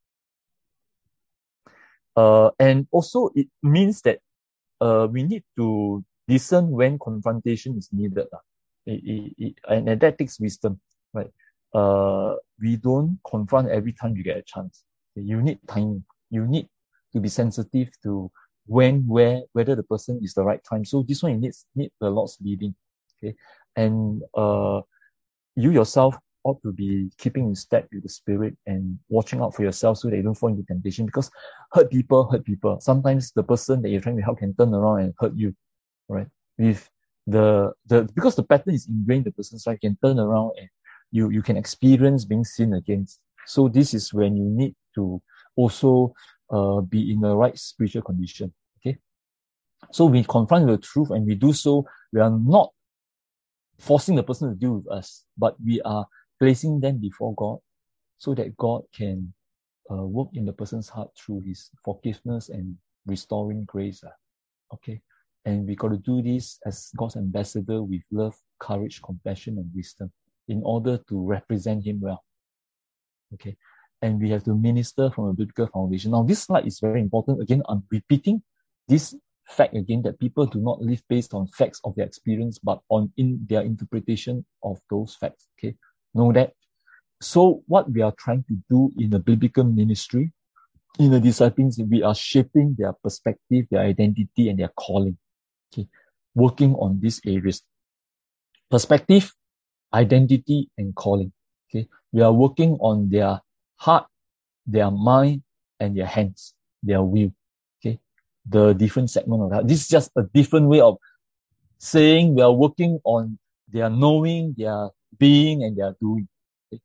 [SPEAKER 1] Uh, and also it means that uh, we need to discern when confrontation is needed. It, it, it, and, and that takes wisdom, right? Uh, we don't confront every time you get a chance. You need timing. You need to be sensitive to when, where, whether the person is the right time. So this one it needs need the Lord's leading. Okay. And uh you yourself ought to be keeping in step with the Spirit and watching out for yourself so that you don't fall into temptation, because hurt people hurt people. Sometimes the person that you're trying to help can turn around and hurt you, right? With the the because the pattern is ingrained in the person's life, can turn around and you you can experience being sinned against. So this is when you need to also uh be in the right spiritual condition. Okay. So we confront the truth, and we do so, we are not forcing the person to deal with us, but we are placing them before God so that God can uh, work in the person's heart through his forgiveness and restoring grace. Uh. Okay. And we got to do this as God's ambassador with love, courage, compassion, and wisdom in order to represent him well. Okay. And we have to minister from a biblical foundation. Now, this slide is very important. Again, I'm repeating this fact again, that people do not live based on facts of their experience, but on in their interpretation of those facts. Okay. Know that. So what we are trying to do in the biblical ministry, in the disciples, we are shaping their perspective, their identity, and their calling. Okay. Working on these areas. Perspective, identity, and calling. Okay. We are working on their heart, their mind, and their hands, their will. Okay. The different segment of that. This is just a different way of saying we are working on their knowing, their being, and their doing. Okay.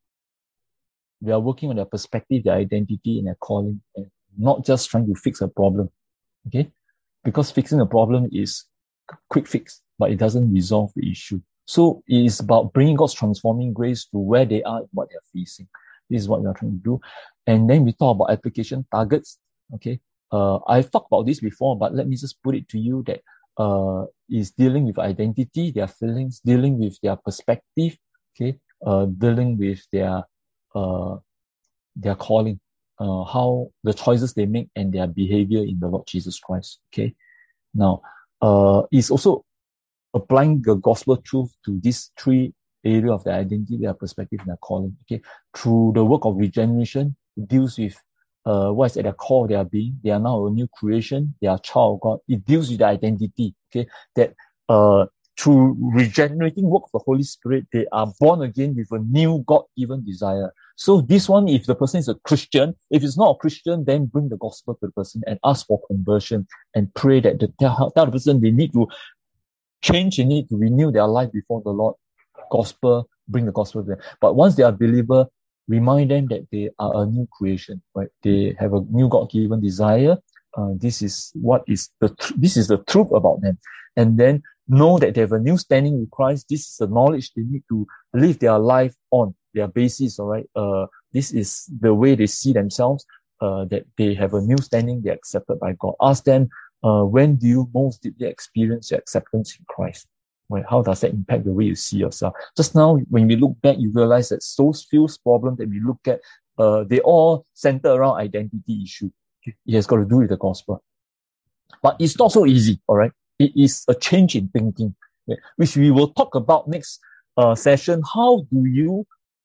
[SPEAKER 1] We are working on their perspective, their identity, and their calling, and not just trying to fix a problem. Okay. Because fixing a problem is quick fix, but it doesn't resolve the issue. So it is about bringing God's transforming grace to where they are and what they're facing. This is what we are trying to do. And then we talk about application targets. Okay. Uh, I've talked about this before, but let me just put it to you that uh, is dealing with identity, their feelings, dealing with their perspective, okay, uh, dealing with their uh, their calling, uh, how the choices they make and their behavior in the Lord Jesus Christ. Okay. Now, uh, it's also applying the gospel truth to these three areas of their identity, their perspective, and their calling. Okay, through the work of regeneration, it deals with uh, what is at the core of their being. They are now a new creation. They are a child of God. It deals with their identity. Okay, that uh, through regenerating work of the Holy Spirit, they are born again with a new God-given desire. So this one, if the person is a Christian, if it's not a Christian, then bring the gospel to the person and ask for conversion and pray that the tell, tell the person they need to change, they need to renew their life before the Lord. Gospel, bring the gospel to them. But once they are a believer, remind them that they are a new creation, right? They have a new God-given desire. Uh, this is what is the tr- this is the truth about them. And then know that they have a new standing with Christ. This is the knowledge they need to live their life on, their basis, all right? Uh, this is the way they see themselves, uh, that they have a new standing, they're accepted by God. Ask them, uh, when do you most deeply experience your acceptance in Christ? Right? How does that impact the way you see yourself? Just now, when we look back, you realize that those few problems that we look at, uh, they all center around identity issue. It has got to do with the gospel. But it's not so easy, all right? It is a change in thinking, okay, which we will talk about next uh, session. How do you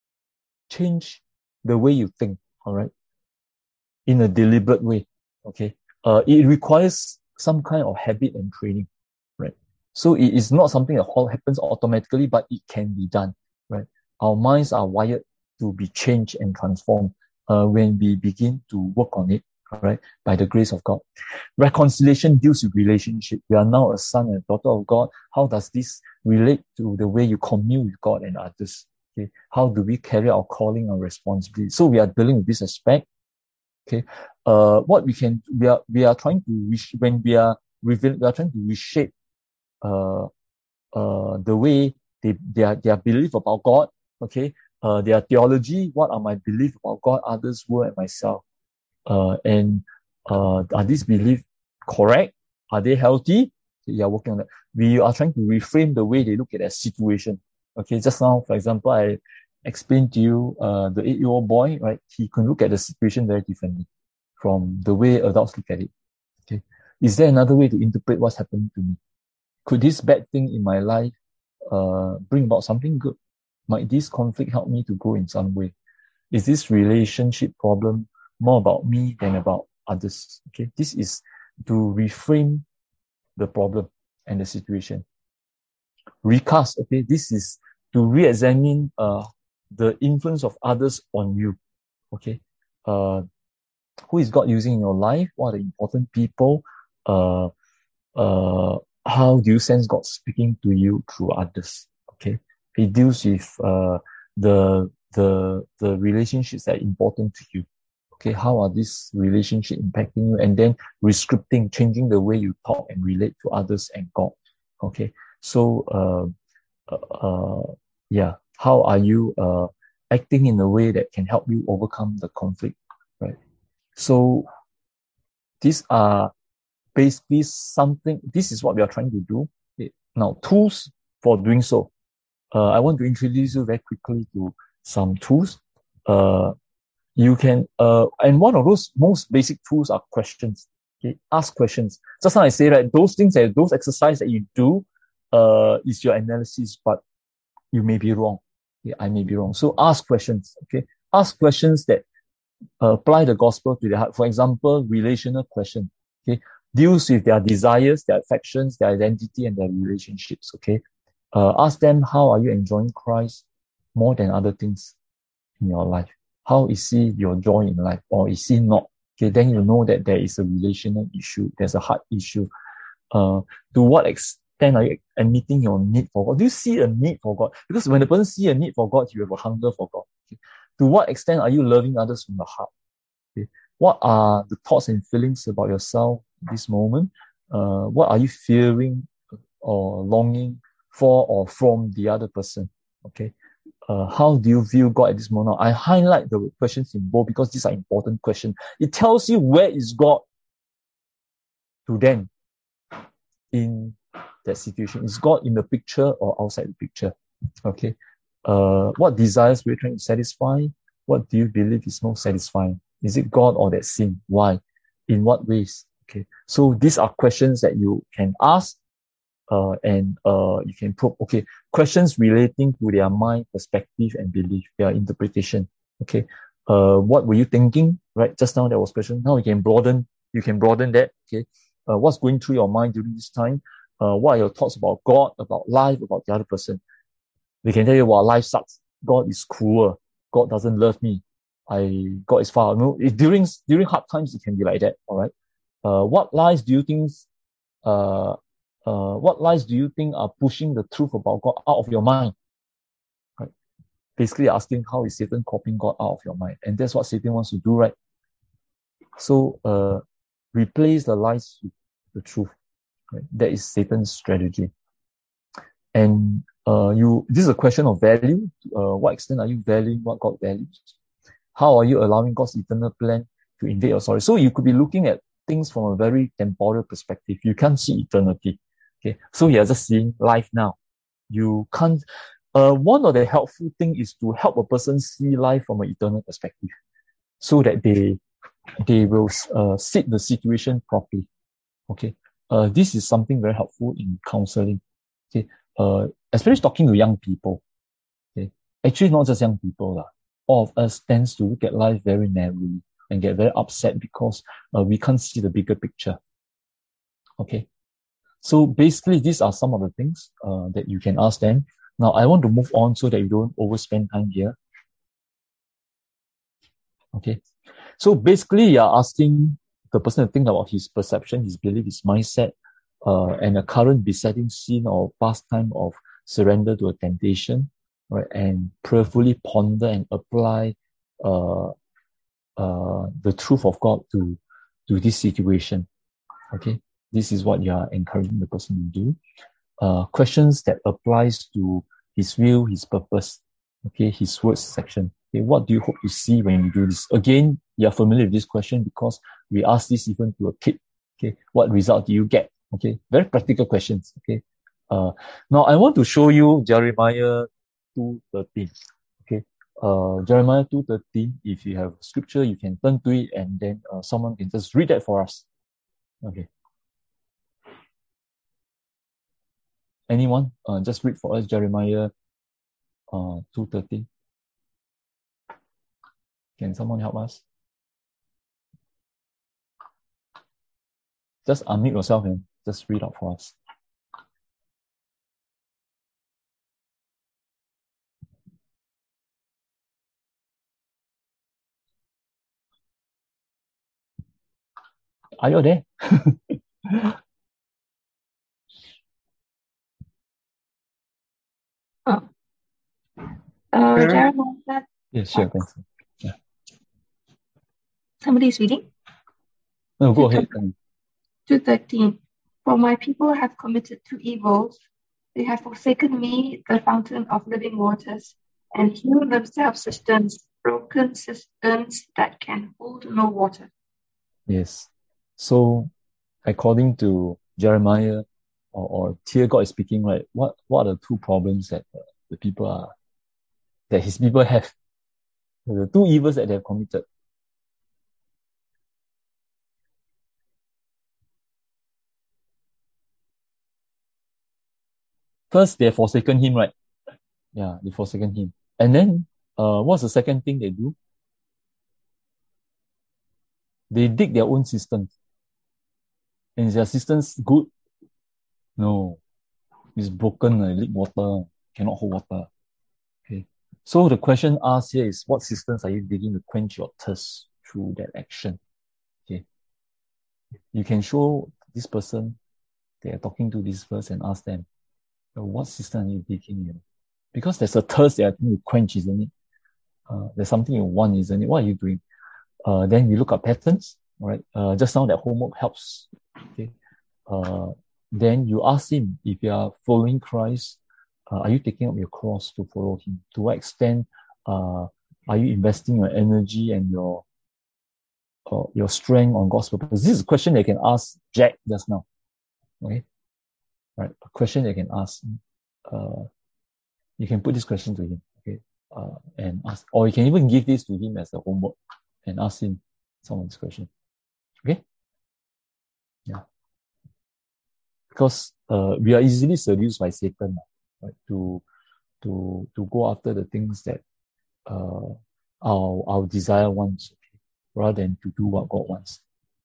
[SPEAKER 1] change the way you think, all right? In a deliberate way, okay? Uh, it requires some kind of habit and training, right? So it is not something that all happens automatically, but it can be done, right? Our minds are wired to be changed and transformed uh, when we begin to work on it, right? By the grace of God. Reconciliation deals with relationship. You are now a son and a daughter of God. How does this relate to the way you commune with God and others? Okay, how do we carry our calling and responsibility? So we are dealing with this aspect. Okay, uh, what we can we are we are trying to reach when we are reveal, we are trying to reshape uh uh the way they their their belief about God. Okay, uh, their theology. What are my beliefs about God, others, world, and myself? Uh, and uh, are these beliefs correct? Are they healthy? We are working on that. We are trying to reframe the way they look at their situation. Okay, just now, for example, I explained to you uh, the eight-year-old boy, right? He can look at the situation very differently from the way adults look at it. Okay, is there another way to interpret what's happening to me? Could this bad thing in my life uh, bring about something good? Might this conflict help me to grow in some way? Is this relationship problem more about me than about others? Okay, this is to reframe the problem and the situation. Recast, okay, this is to re-examine uh, the influence of others on you, okay. Uh, who is God using in your life? What are the important people? Uh, uh, how do you sense God speaking to you through others? Okay, it deals with uh, the the the relationships that are important to you. Okay, how are these relationships impacting you? And then rescripting, changing the way you talk and relate to others and God. Okay, so uh, uh, yeah, how are you uh, acting in a way that can help you overcome the conflict, right? So these are basically something, this is what we are trying to do. Okay. Now, tools for doing so. Uh, I want to introduce you very quickly to some tools. Uh, you can, uh, and one of those most basic tools are questions. Okay, ask questions. Just now I say, right, those things that, those exercises that you do, uh, is your analysis, but you may be wrong. Okay, I may be wrong. So ask questions. Okay, ask questions that uh, apply the gospel to their heart. For example, relational question. Okay, deals with their desires, their affections, their identity, and their relationships. Okay, uh, ask them, how are you enjoying Christ more than other things in your life? How is he your joy in life, or is he not? Okay, then you know that there is a relational issue. There's a heart issue. Uh, to what extent are you admitting your need for God? Do you see a need for God? Because when the person see a need for God, you have a hunger for God. Okay? To what extent are you loving others from the heart? Okay? What are the thoughts and feelings about yourself this moment? Uh, what are you fearing or longing for or from the other person? Okay. Uh, how do you view God at this moment? I highlight the questions in bold because these are important questions. It tells you where is God to them in that situation. Is God in the picture or outside the picture? Okay. Uh, what desires we're trying to satisfy? What do you believe is most satisfying? Is it God or that sin? Why? In what ways? Okay. So these are questions that you can ask, uh, and uh, you can probe. Okay. Questions relating to their mind, perspective, and belief, their interpretation. Okay. Uh, what were you thinking? Right. Just now there was question. Now you can broaden. You can broaden that. Okay. Uh, what's going through your mind during this time? Uh, what are your thoughts about God, about life, about the other person? They can tell you, well, life sucks. God is cruel. God doesn't love me. I, God is far. No, it, during, during hard times, it can be like that. All right. Uh, what lies do you think, uh, uh, what lies do you think are pushing the truth about God out of your mind? Right. Basically asking, how is Satan copying God out of your mind? And that's what Satan wants to do, right? So, uh, replace the lies with the truth. Right? That is Satan's strategy. And uh, you, this is a question of value. Uh, what extent are you valuing what God values? How are you allowing God's eternal plan to invade your story? So you could be looking at things from a very temporal perspective. You can't see eternity. Okay, so you're just seeing life now. You can't. Uh, one of the helpful thing is to help a person see life from an eternal perspective, so that they they will uh, sit the situation properly. Okay, uh, this is something very helpful in counseling. Okay, uh, especially talking to young people. Okay, actually not just young people lah. All of us tends to look at life very narrowly and get very upset because uh, we can't see the bigger picture. Okay, so basically these are some of the things uh, that you can ask them. Now I want to move on so that you don't overspend time here. Okay, so basically you're asking the person to think about his perception, his belief, his mindset, uh, and a current besetting sin or pastime of surrender to a temptation, right? And prayerfully ponder and apply uh, uh, the truth of God to to this situation. Okay, this is what you are encouraging the person to do. Uh, questions that applies to his will, his purpose. Okay, his words section. Okay, what do you hope to see when you do this? Again, you are familiar with this question because we ask this even to a kid. Okay, what result do you get? Okay, very practical questions. Okay, uh, now I want to show you Jeremiah two thirteen. Okay, uh, Jeremiah two thirteen. If you have scripture, you can turn to it, and then uh, someone can just read that for us. Okay, anyone? Uh, just read for us Jeremiah uh two thirteen. Can someone help us? Just unmute yourself and just read out for us. Are you there?
[SPEAKER 2] Oh. Uh, Jeremiah.
[SPEAKER 1] Yeah, sure, thanks. Yeah.
[SPEAKER 2] Somebody's reading?
[SPEAKER 1] No, go
[SPEAKER 2] Two
[SPEAKER 1] ahead.
[SPEAKER 2] two thirteen. For my people have committed two evils. They have forsaken me, the fountain of living waters, and hewn themselves cisterns, broken cisterns that can hold no water.
[SPEAKER 1] Yes. So, according to Jeremiah, or, or here God is speaking, right? What what are the two problems that uh, the people are that his people have? The two evils that they have committed. First, they have forsaken him, right? Yeah, they forsaken him. And then, uh, what's the second thing they do? They dig their own cisterns. And is their cisterns good? No. It's broken, uh, leak water, cannot hold water. Okay. So the question asked here is, what cisterns are you digging to quench your thirst through that action? Okay. You can show this person, they are talking to this person and ask them, what cistern are you digging? You know? Because there's a thirst they are trying to quench, isn't it? Uh, there's something you want, isn't it? What are you doing? Uh, then we look at patterns, all right? Uh, just now that homework helps. Okay. Uh, then you ask him, if you are following Christ, uh, are you taking up your cross to follow him? To what extent uh, are you investing your energy and your uh, your strength on God's purpose? This is a question they can ask Jack just now. Okay, right? A question they can ask. Uh, you can put this question to him. Okay, uh, and ask, or you can even give this to him as a homework and ask him some of this question. Okay, yeah. Because uh, we are easily seduced by Satan, right? To to to go after the things that uh, our our desire wants, okay, rather than to do what God wants.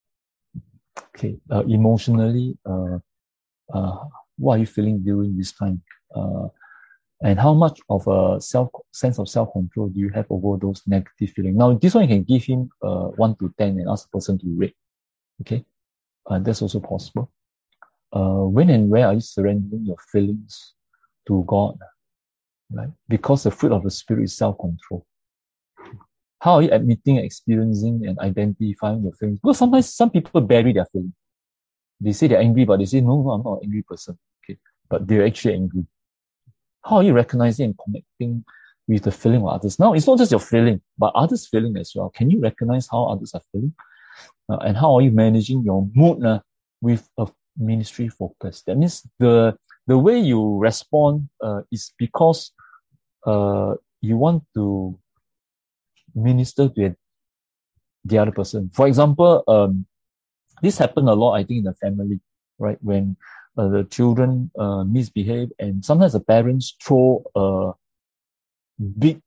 [SPEAKER 1] Okay, uh, emotionally, uh, uh, what are you feeling during this time? Uh, and how much of a self sense of self control do you have over those negative feelings? Now, this one you can give him uh, one to ten and ask the person to rate. Okay, uh, that's also possible. Uh, when and where are you surrendering your feelings to God? Right? Because the fruit of the Spirit is self-control. How are you admitting, experiencing, and identifying your feelings? Because sometimes some people bury their feelings. They say they're angry, but they say, no, no, I'm not an angry person. Okay, but they're actually angry. How are you recognizing and connecting with the feeling of others? Now, it's not just your feeling, but others' feeling as well. Can you recognize how others are feeling? Uh, and how are you managing your mood uh, with a ministry focus? That means the the way you respond uh, is because uh, you want to minister to the other person. For example, um, this happened a lot, I think, in the family, right? When uh, the children uh, misbehave, and sometimes the parents throw a big,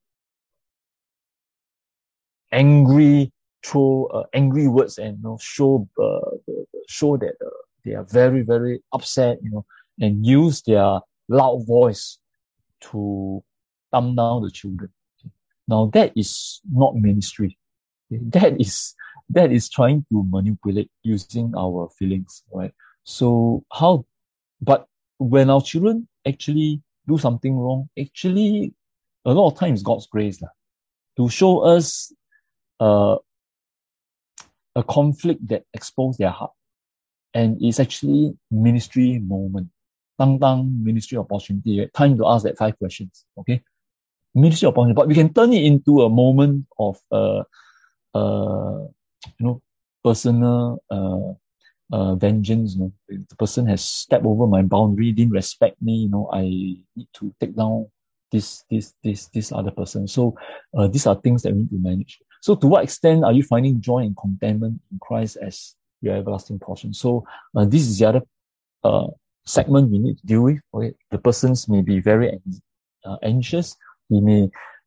[SPEAKER 1] angry, throw uh, angry words and you know show uh, show that uh, they are very very upset, you know, and use their loud voice to dumb down the children. Now that is not ministry. That is that is trying to manipulate using our feelings, right? So how? But when our children actually do something wrong, actually a lot of times God's grace lah, to show us uh, a conflict that exposes their heart, and it's actually ministry moment. Tang tang ministry opportunity. Right? Time to ask that five questions. Okay, ministry opportunity, but we can turn it into a moment of uh, uh, you know, personal uh, uh, vengeance. You know, the person has stepped over my boundary, didn't respect me. You know, I need to take down this this this this other person. So uh, these are things that we need to manage. So to what extent are you finding joy and contentment in Christ as your everlasting portion? So uh, this is the other uh, segment we need to deal with. Okay, the persons may be very uh, anxious. He may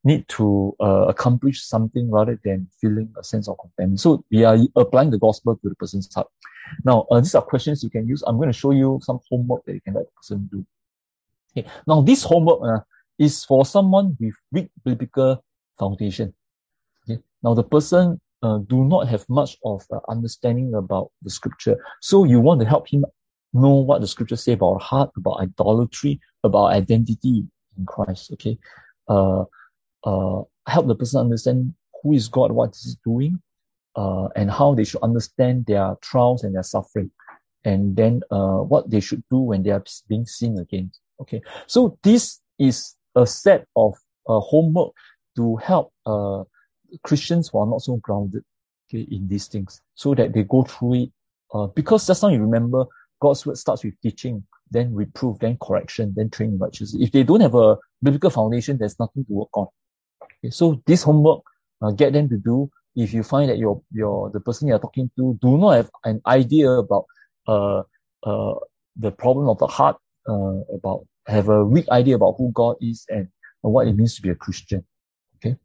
[SPEAKER 1] need to uh, accomplish something rather than feeling a sense of contentment. So we are applying the gospel to the person's heart. Now, uh, these are questions you can use. I'm going to show you some homework that you can let the person do. Okay. Now, this homework uh, is for someone with weak biblical foundation. Okay. Now, the person uh, do not have much of uh, understanding about the scripture. So you want to help him know what the scripture say about heart, about idolatry, about identity in Christ. Okay. Uh, Uh, help the person understand who is God, what is he doing, uh, and how they should understand their trials and their suffering, and then uh, what they should do when they are being sinned against. Okay, so this is a set of uh, homework to help uh, Christians who are not so grounded, okay, in these things, so that they go through it. Uh, because just now you remember, God's word starts with teaching, then reproof, then correction, then training righteousness. If they don't have a biblical foundation, there's nothing to work on. Okay, so this homework, uh, get them to do. If you find that your your the person you're talking to do not have an idea about uh uh the problem of the heart, uh about have a weak idea about who God is and, and what it means to be a Christian. Okay.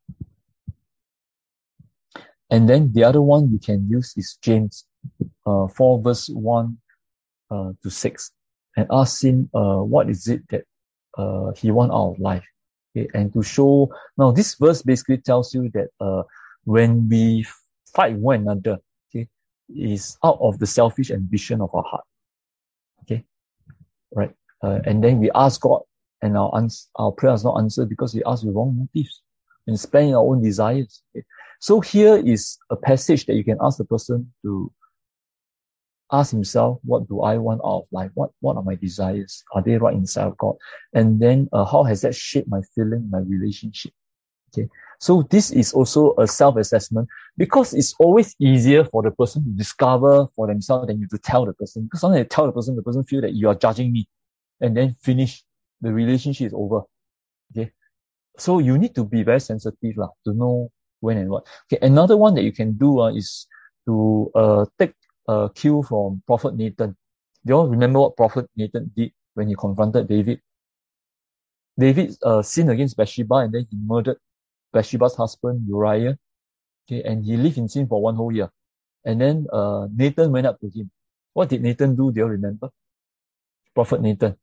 [SPEAKER 1] And then the other one you can use is James uh four verse one uh to six, and ask him uh what is it that uh he want out of life. Okay, and to show, now this verse basically tells you that uh, when we fight one another, okay, is out of the selfish ambition of our heart. Okay, right? Uh, and then we ask God, and our ans- our prayer is not answered because we ask with wrong motives and spend our own desires. Okay? So here is a passage that you can ask the person to ask himself, what do I want out of life? What what are my desires? Are they right inside of God? And then uh, how has that shaped my feeling, my relationship? Okay, so this is also a self-assessment, because it's always easier for the person to discover for themselves than you to tell the person. Because sometimes you tell the person, the person feel that you are judging me, and then finish, the relationship is over. Okay, so you need to be very sensitive lah, to know when and what. Okay, another one that you can do uh, is to uh, take a cue from Prophet Nathan. Do you all remember what Prophet Nathan did when he confronted David? David uh, sinned against Bathsheba, and then he murdered Bathsheba's husband Uriah. Okay, and he lived in sin for one whole year. And then uh, Nathan went up to him. What did Nathan do? Do you all remember? Prophet Nathan.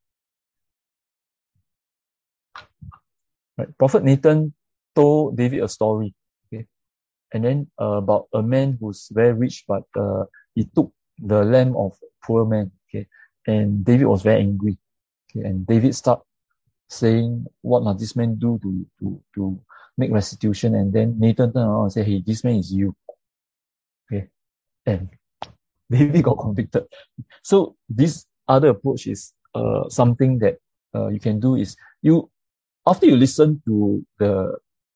[SPEAKER 1] Right. Prophet Nathan told David a story. Okay, and then uh, about a man who's very rich, but uh, he took the lamb of a poor man. Okay, and David was very angry. Okay, and David started saying, what must this man do to, to, to make restitution? And then Nathan turned around and said, hey, this man is you. Okay. And David got convicted. So this other approach is uh, something that uh, you can do is, you, after you listen to the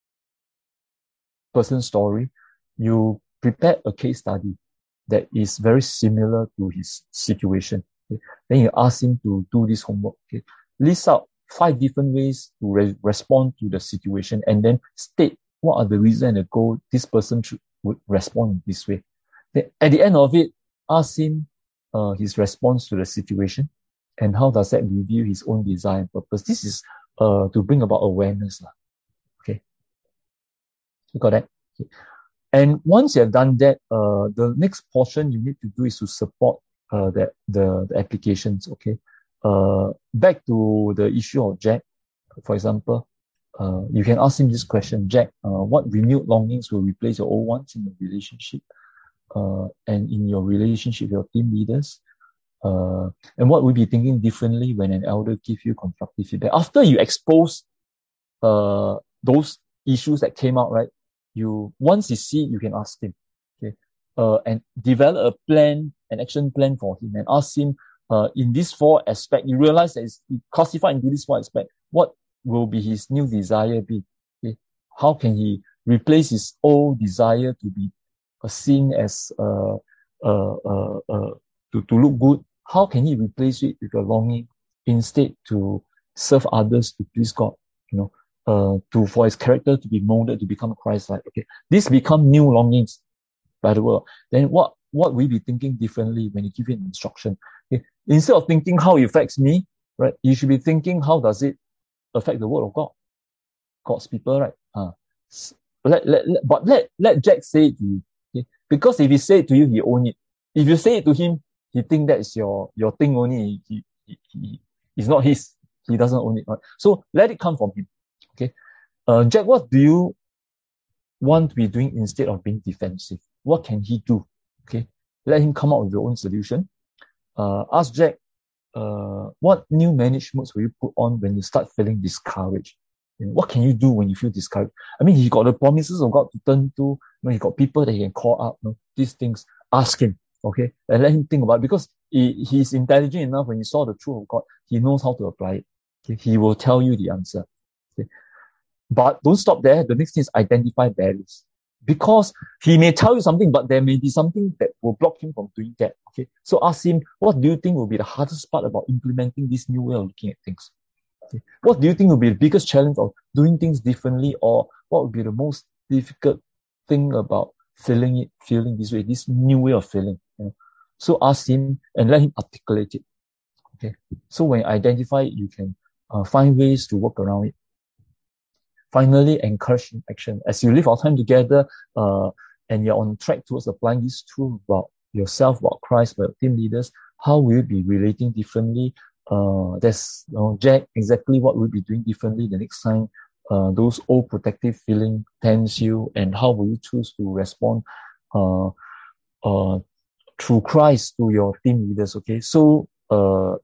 [SPEAKER 1] person's story, you prepare a case study that is very similar to his situation. Okay. Then you ask him to do this homework. Okay. List out five different ways to re- respond to the situation, and then state what are the reasons and the goal this person should would respond this way. Then at the end of it, ask him uh, his response to the situation and how does that reveal his own desire and purpose. This is uh, to bring about awareness. Okay. You got that? Okay. And once you have done that, uh, the next portion you need to do is to support uh, that the, the applications. Okay. Uh, back to the issue of Jack, for example, uh, you can ask him this question: Jack, uh, what renewed longings will replace your old ones in the relationship, uh, and in your relationship with your team leaders? Uh, and what will you be thinking differently when an elder gives you constructive feedback? After you expose uh, those issues that came out, right? You once you see, you can ask him, okay, uh, and develop a plan, an action plan for him, and ask him. Uh, in these four aspects, you realize that it's classified into these four aspects. What will be his new desire be? Okay? How can he replace his old desire to be uh, seen as uh, uh, uh, uh, to, to look good? How can he replace it with a longing instead to serve others, to please God? You know, uh, to for his character to be molded to become Christ-like. Okay, these become new longings by the word. Then what? What will you be thinking differently when you give it instruction? Okay. Instead of thinking how it affects me, right, you should be thinking how does it affect the word of God. God's people, right? Uh, let, let, let, but let, let Jack say it to you. Okay? Because if he say it to you, he own it. If you say it to him, he think that is your, your thing only. He, he, he, it's not his. He doesn't own it. Right? So let it come from him. Okay. Uh, Jack, what do you want to be doing instead of being defensive? What can he do? Okay. Let him come up with your own solution. Uh, ask Jack, uh, what new managements will you put on when you start feeling discouraged? You know, what can you do when you feel discouraged? I mean, he got the promises of God to turn to. You know, he got people that he can call up. You know, these things. Ask him, okay, and let him think about it, because he, he's intelligent enough. When he saw the truth of God, he knows how to apply it. Okay? He will tell you the answer. Okay? But don't stop there. The next thing is identify barriers. Because he may tell you something, but there may be something that will block him from doing that. Okay. So ask him, what do you think will be the hardest part about implementing this new way of looking at things? Okay. What do you think will be the biggest challenge of doing things differently, or what would be the most difficult thing about feeling it, feeling this way, this new way of feeling? You know? So ask him and let him articulate it. Okay. So when you identify it, you can uh, find ways to work around it. Finally, encourage action. As you live our time together, uh, and you're on track towards applying this truth about yourself, about Christ, about team leaders, how will you be relating differently? Uh, that's, you know, Jack, exactly what we'll be doing differently the next time uh, those old protective feeling tempts you, and how will you choose to respond uh, uh, through Christ to your team leaders, okay? So, uh,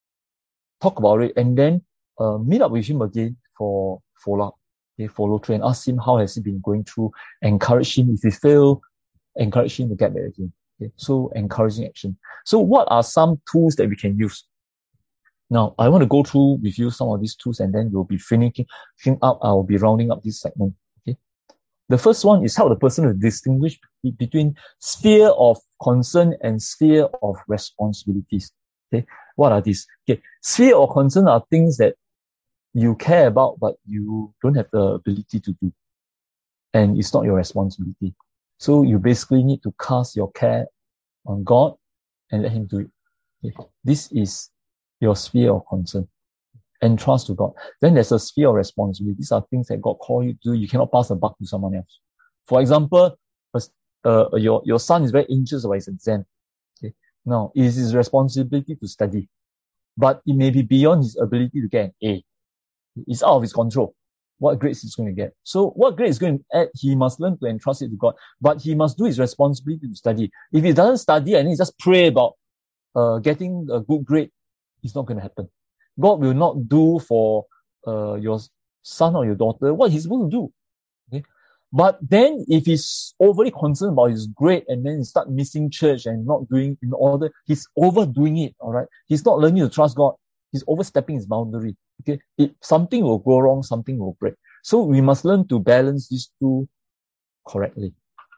[SPEAKER 1] talk about it, and then uh, meet up with him again for follow-up. Okay, follow through and ask him how has he been going through. Encourage him. If he fail, encourage him to get back again. Okay, so encouraging action. So what are some tools that we can use? Now, I want to go through with you some of these tools, and then we'll be finishing up. I'll be rounding up this segment. Okay. The first one is help the person to distinguish between sphere of concern and sphere of responsibilities. Okay. What are these? Okay. Sphere of concern are things that you care about, but you don't have the ability to do. And it's not your responsibility. So you basically need to cast your care on God and let him do it. Okay. This is your sphere of concern. Entrust to God. Then there's a sphere of responsibility. These are things that God called you to do. You cannot pass a buck to someone else. For example, uh, your, your son is very anxious about his exam. Okay. Now, it is his responsibility to study. But it may be beyond his ability to get an A. It's out of his control what grades he's going to get. So what grade he's going to add, he must learn to entrust it to God. But he must do his responsibility to study. If he doesn't study and he just pray about uh, getting a good grade, it's not going to happen. God will not do for uh, your son or your daughter what he's supposed to do. Okay? But then if he's overly concerned about his grade and then he start missing church and not doing in order, he's overdoing it, all right? He's not learning to trust God. He's overstepping his boundary. Okay, it, something will go wrong, something will break. So we must learn to balance these two correctly.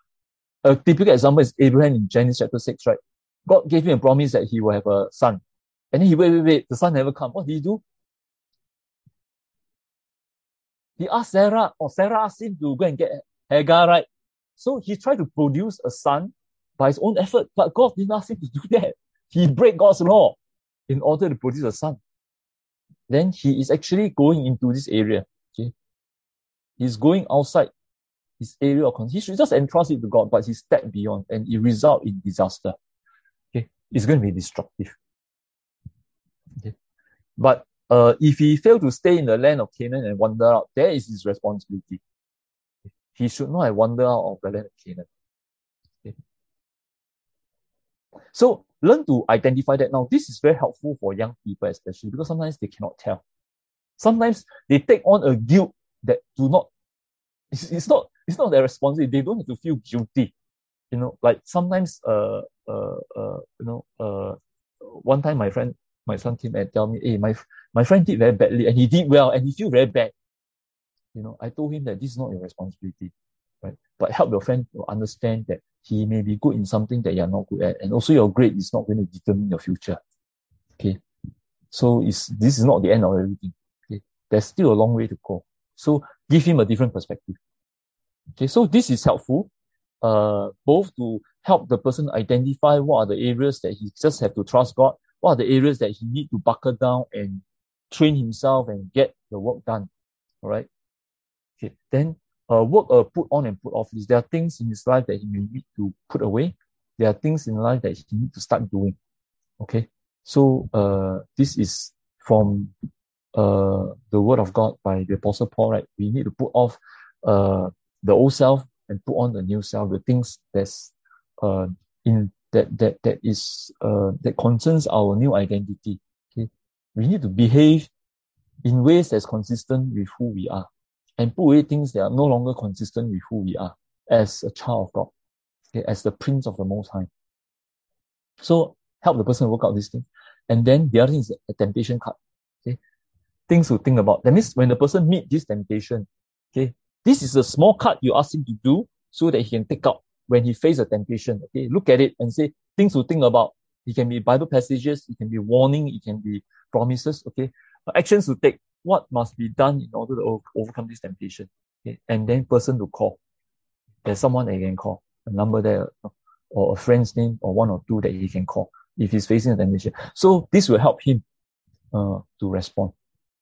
[SPEAKER 1] A typical example is Abraham in Genesis chapter six, right? God gave him a promise that he will have a son. And then he wait, wait, wait, the son never come. What did he do? He asked Sarah, or Sarah asked him to go and get Hagar, right? So he tried to produce a son by his own effort, but God didn't ask him to do that. He break God's law in order to produce a son. Then he is actually going into this area. Okay, he's going outside his area of concern. He should just entrust it to God, but he stepped beyond, and it results in disaster. Okay, it's going to be destructive. Okay, but uh, if he failed to stay in the land of Canaan and wander out, there is his responsibility. He should not have wandered out of the land of Canaan. Okay. So learn to identify that. Now, this is very helpful for young people, especially because sometimes they cannot tell. Sometimes they take on a guilt that do not, it's, it's not, it's not their responsibility. They don't have to feel guilty. You know, like sometimes, uh, uh, uh, you know, uh, one time my friend, my son came and tell me, hey, my, my friend did very badly and he did well and he feel very bad. You know, I told him that this is not your responsibility, right? But help your friend to understand that he may be good in something that you're not good at. And also your grade is not going to determine your future. Okay. So it's, this is not the end of everything. Okay. There's still a long way to go. So give him a different perspective. Okay. So this is helpful, uh, both to help the person identify what are the areas that he just have to trust God, what are the areas that he need to buckle down and train himself and get the work done. All right. Okay, then uh, work uh, put on and put off list. There are things in his life that he may need to put away. There are things in life that he needs to start doing. Okay, so uh, this is from uh, the word of God by the Apostle Paul, right? We need to put off uh, the old self and put on the new self, the things that's uh, in that that that is uh, that concerns our new identity. Okay, we need to behave in ways that's consistent with who we are, and put away things that are no longer consistent with who we are as a child of God, okay, as the Prince of the Most High. So help the person work out these things, and then the other thing is a temptation card. Okay, things to think about. That means when the person meet this temptation, okay, this is a small card you ask him to do so that he can take out when he faces a temptation. Okay, look at it and say things to think about. It can be Bible passages, it can be warning, it can be promises. Okay, actions to take. What must be done in order to overcome this temptation? Okay, and then person to call. There's someone that he can call, a number there, or a friend's name, or one or two that he can call if he's facing a temptation. So this will help him uh, to respond.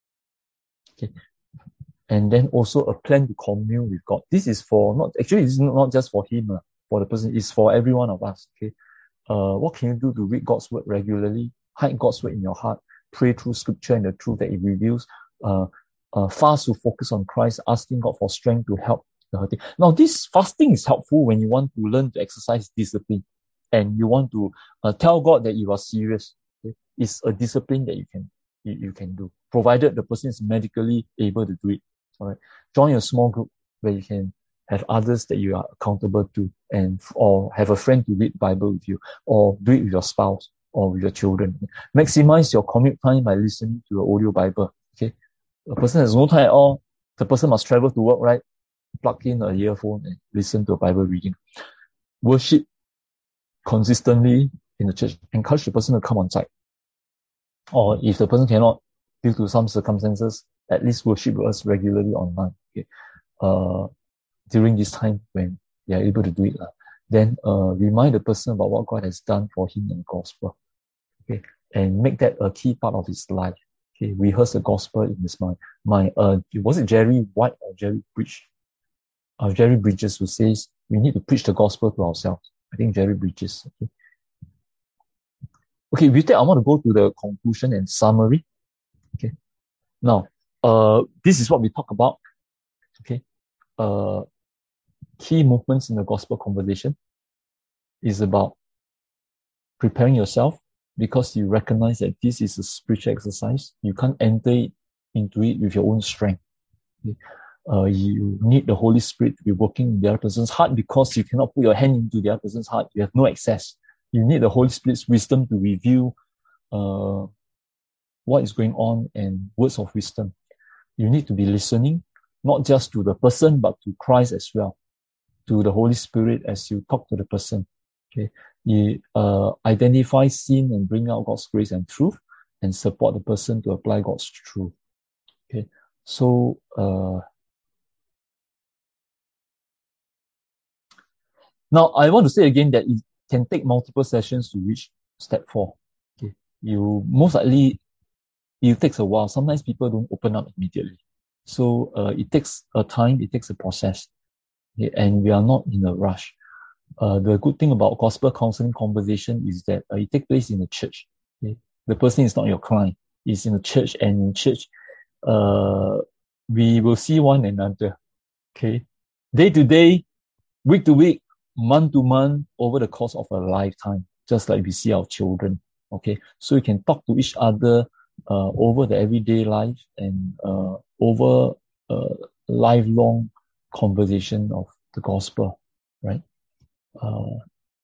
[SPEAKER 1] Okay, and then also a plan to commune with God. This is for not actually this is not just for him, uh, for the person. It's for every one of us. Okay, uh, what can you do to read God's word regularly? Hide God's word in your heart. Pray through scripture and the truth that it reveals. Uh, uh, fast to focus on Christ, asking God for strength to help the hurting. Now, this fasting is helpful when you want to learn to exercise discipline and you want to uh, tell God that you are serious. Okay? It's a discipline that you can you, you can do, provided the person is medically able to do it. All right, join a small group where you can have others that you are accountable to, and or have a friend to read Bible with you, or do it with your spouse or with your children. Maximize your commute time by listening to the audio Bible. Okay, a person has no time at all. The person must travel to work, right? Plug in a earphone and listen to a Bible reading. Worship consistently in the church. Encourage the person to come on site. Or if the person cannot, due to some circumstances, at least worship with us regularly online. Okay, uh, during this time when they are able to do it, uh, then uh, remind the person about what God has done for him in the gospel. Okay, and make that a key part of his life. Okay, rehearse the gospel in his mind. My uh, was it Jerry White or Jerry Bridge? Uh, Jerry Bridges who says we need to preach the gospel to ourselves. I think Jerry Bridges. Okay. Okay, with that, I want to go to the conclusion and summary. Okay. Now, uh, this is what we talk about. Okay. Uh, key movements in the gospel conversation is about preparing yourself because you recognize that this is a spiritual exercise. You can't enter into it with your own strength. Okay. Uh, you need the Holy Spirit to be working in the other person's heart because you cannot put your hand into the other person's heart. You have no access. You need the Holy Spirit's wisdom to reveal uh, what is going on and words of wisdom. You need to be listening, not just to the person, but to Christ as well, to the Holy Spirit as you talk to the person. Okay, you uh, identify sin and bring out God's grace and truth, and support the person to apply God's truth. Okay, so uh, now I want to say again that it can take multiple sessions to reach step four. Okay, you most likely it takes a while. Sometimes people don't open up immediately, so uh, it takes a time. It takes a process, okay? And we are not in a rush. Uh, the good thing about gospel counseling conversation is that uh, it takes place in the church. Okay? The person is not your client; it's in the church, and in church, uh, we will see one another. Okay, day to day, week to week, month to month, over the course of a lifetime, just like we see our children. Okay, so you can talk to each other uh, over the everyday life and uh, over a lifelong conversation of the gospel, right? Uh,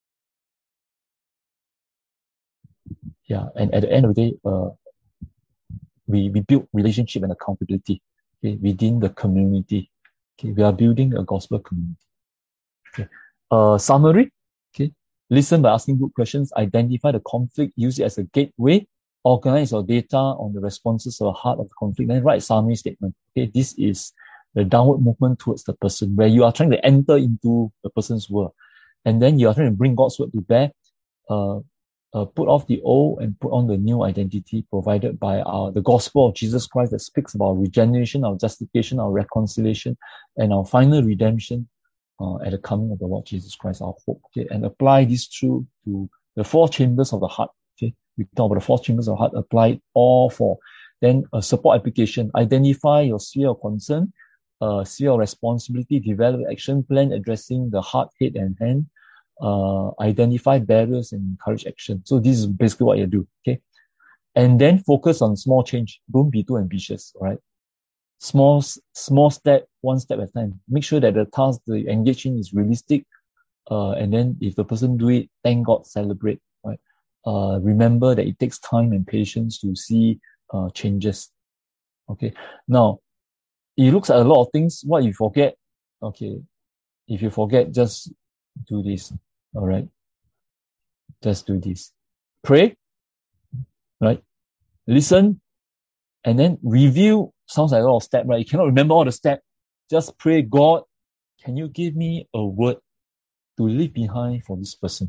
[SPEAKER 1] yeah, and at the end of the day, uh, we, we build relationship and accountability, okay, within the community. Okay, we are building a gospel community. Okay, uh, summary. Okay, listen by asking good questions, identify the conflict, use it as a gateway, organize your data on the responses of the heart of the conflict, then write summary statement. Okay, this is the downward movement towards the person where you are trying to enter into the person's world. And then you are trying to bring God's word to bear. Uh, uh, put off the old and put on the new identity provided by our the gospel of Jesus Christ that speaks about regeneration, our justification, our reconciliation, and our final redemption uh, at the coming of the Lord Jesus Christ, our hope. Okay, and apply this truth to the four chambers of the heart. Okay, we talk about the four chambers of the heart. Apply it all four. Then a support application. Identify your sphere of concern, uh, sphere of responsibility. Develop an action plan addressing the heart, head, and hand. Uh, identify barriers and encourage action. So this is basically what you do. Okay, and then focus on small change. Don't be too ambitious. All right. Small, small step, one step at a time. Make sure that the task that you engage in is realistic. Uh, and then if the person do it, thank God, celebrate. Right. Uh, remember that it takes time and patience to see uh, changes. Okay. Now, it looks at a lot of things. What you forget? Okay. If you forget, just do this. All right. Just do this. Pray. Right. Listen. And then review. Sounds like a lot of steps, right? You cannot remember all the steps. Just pray, God, can you give me a word to leave behind for this person?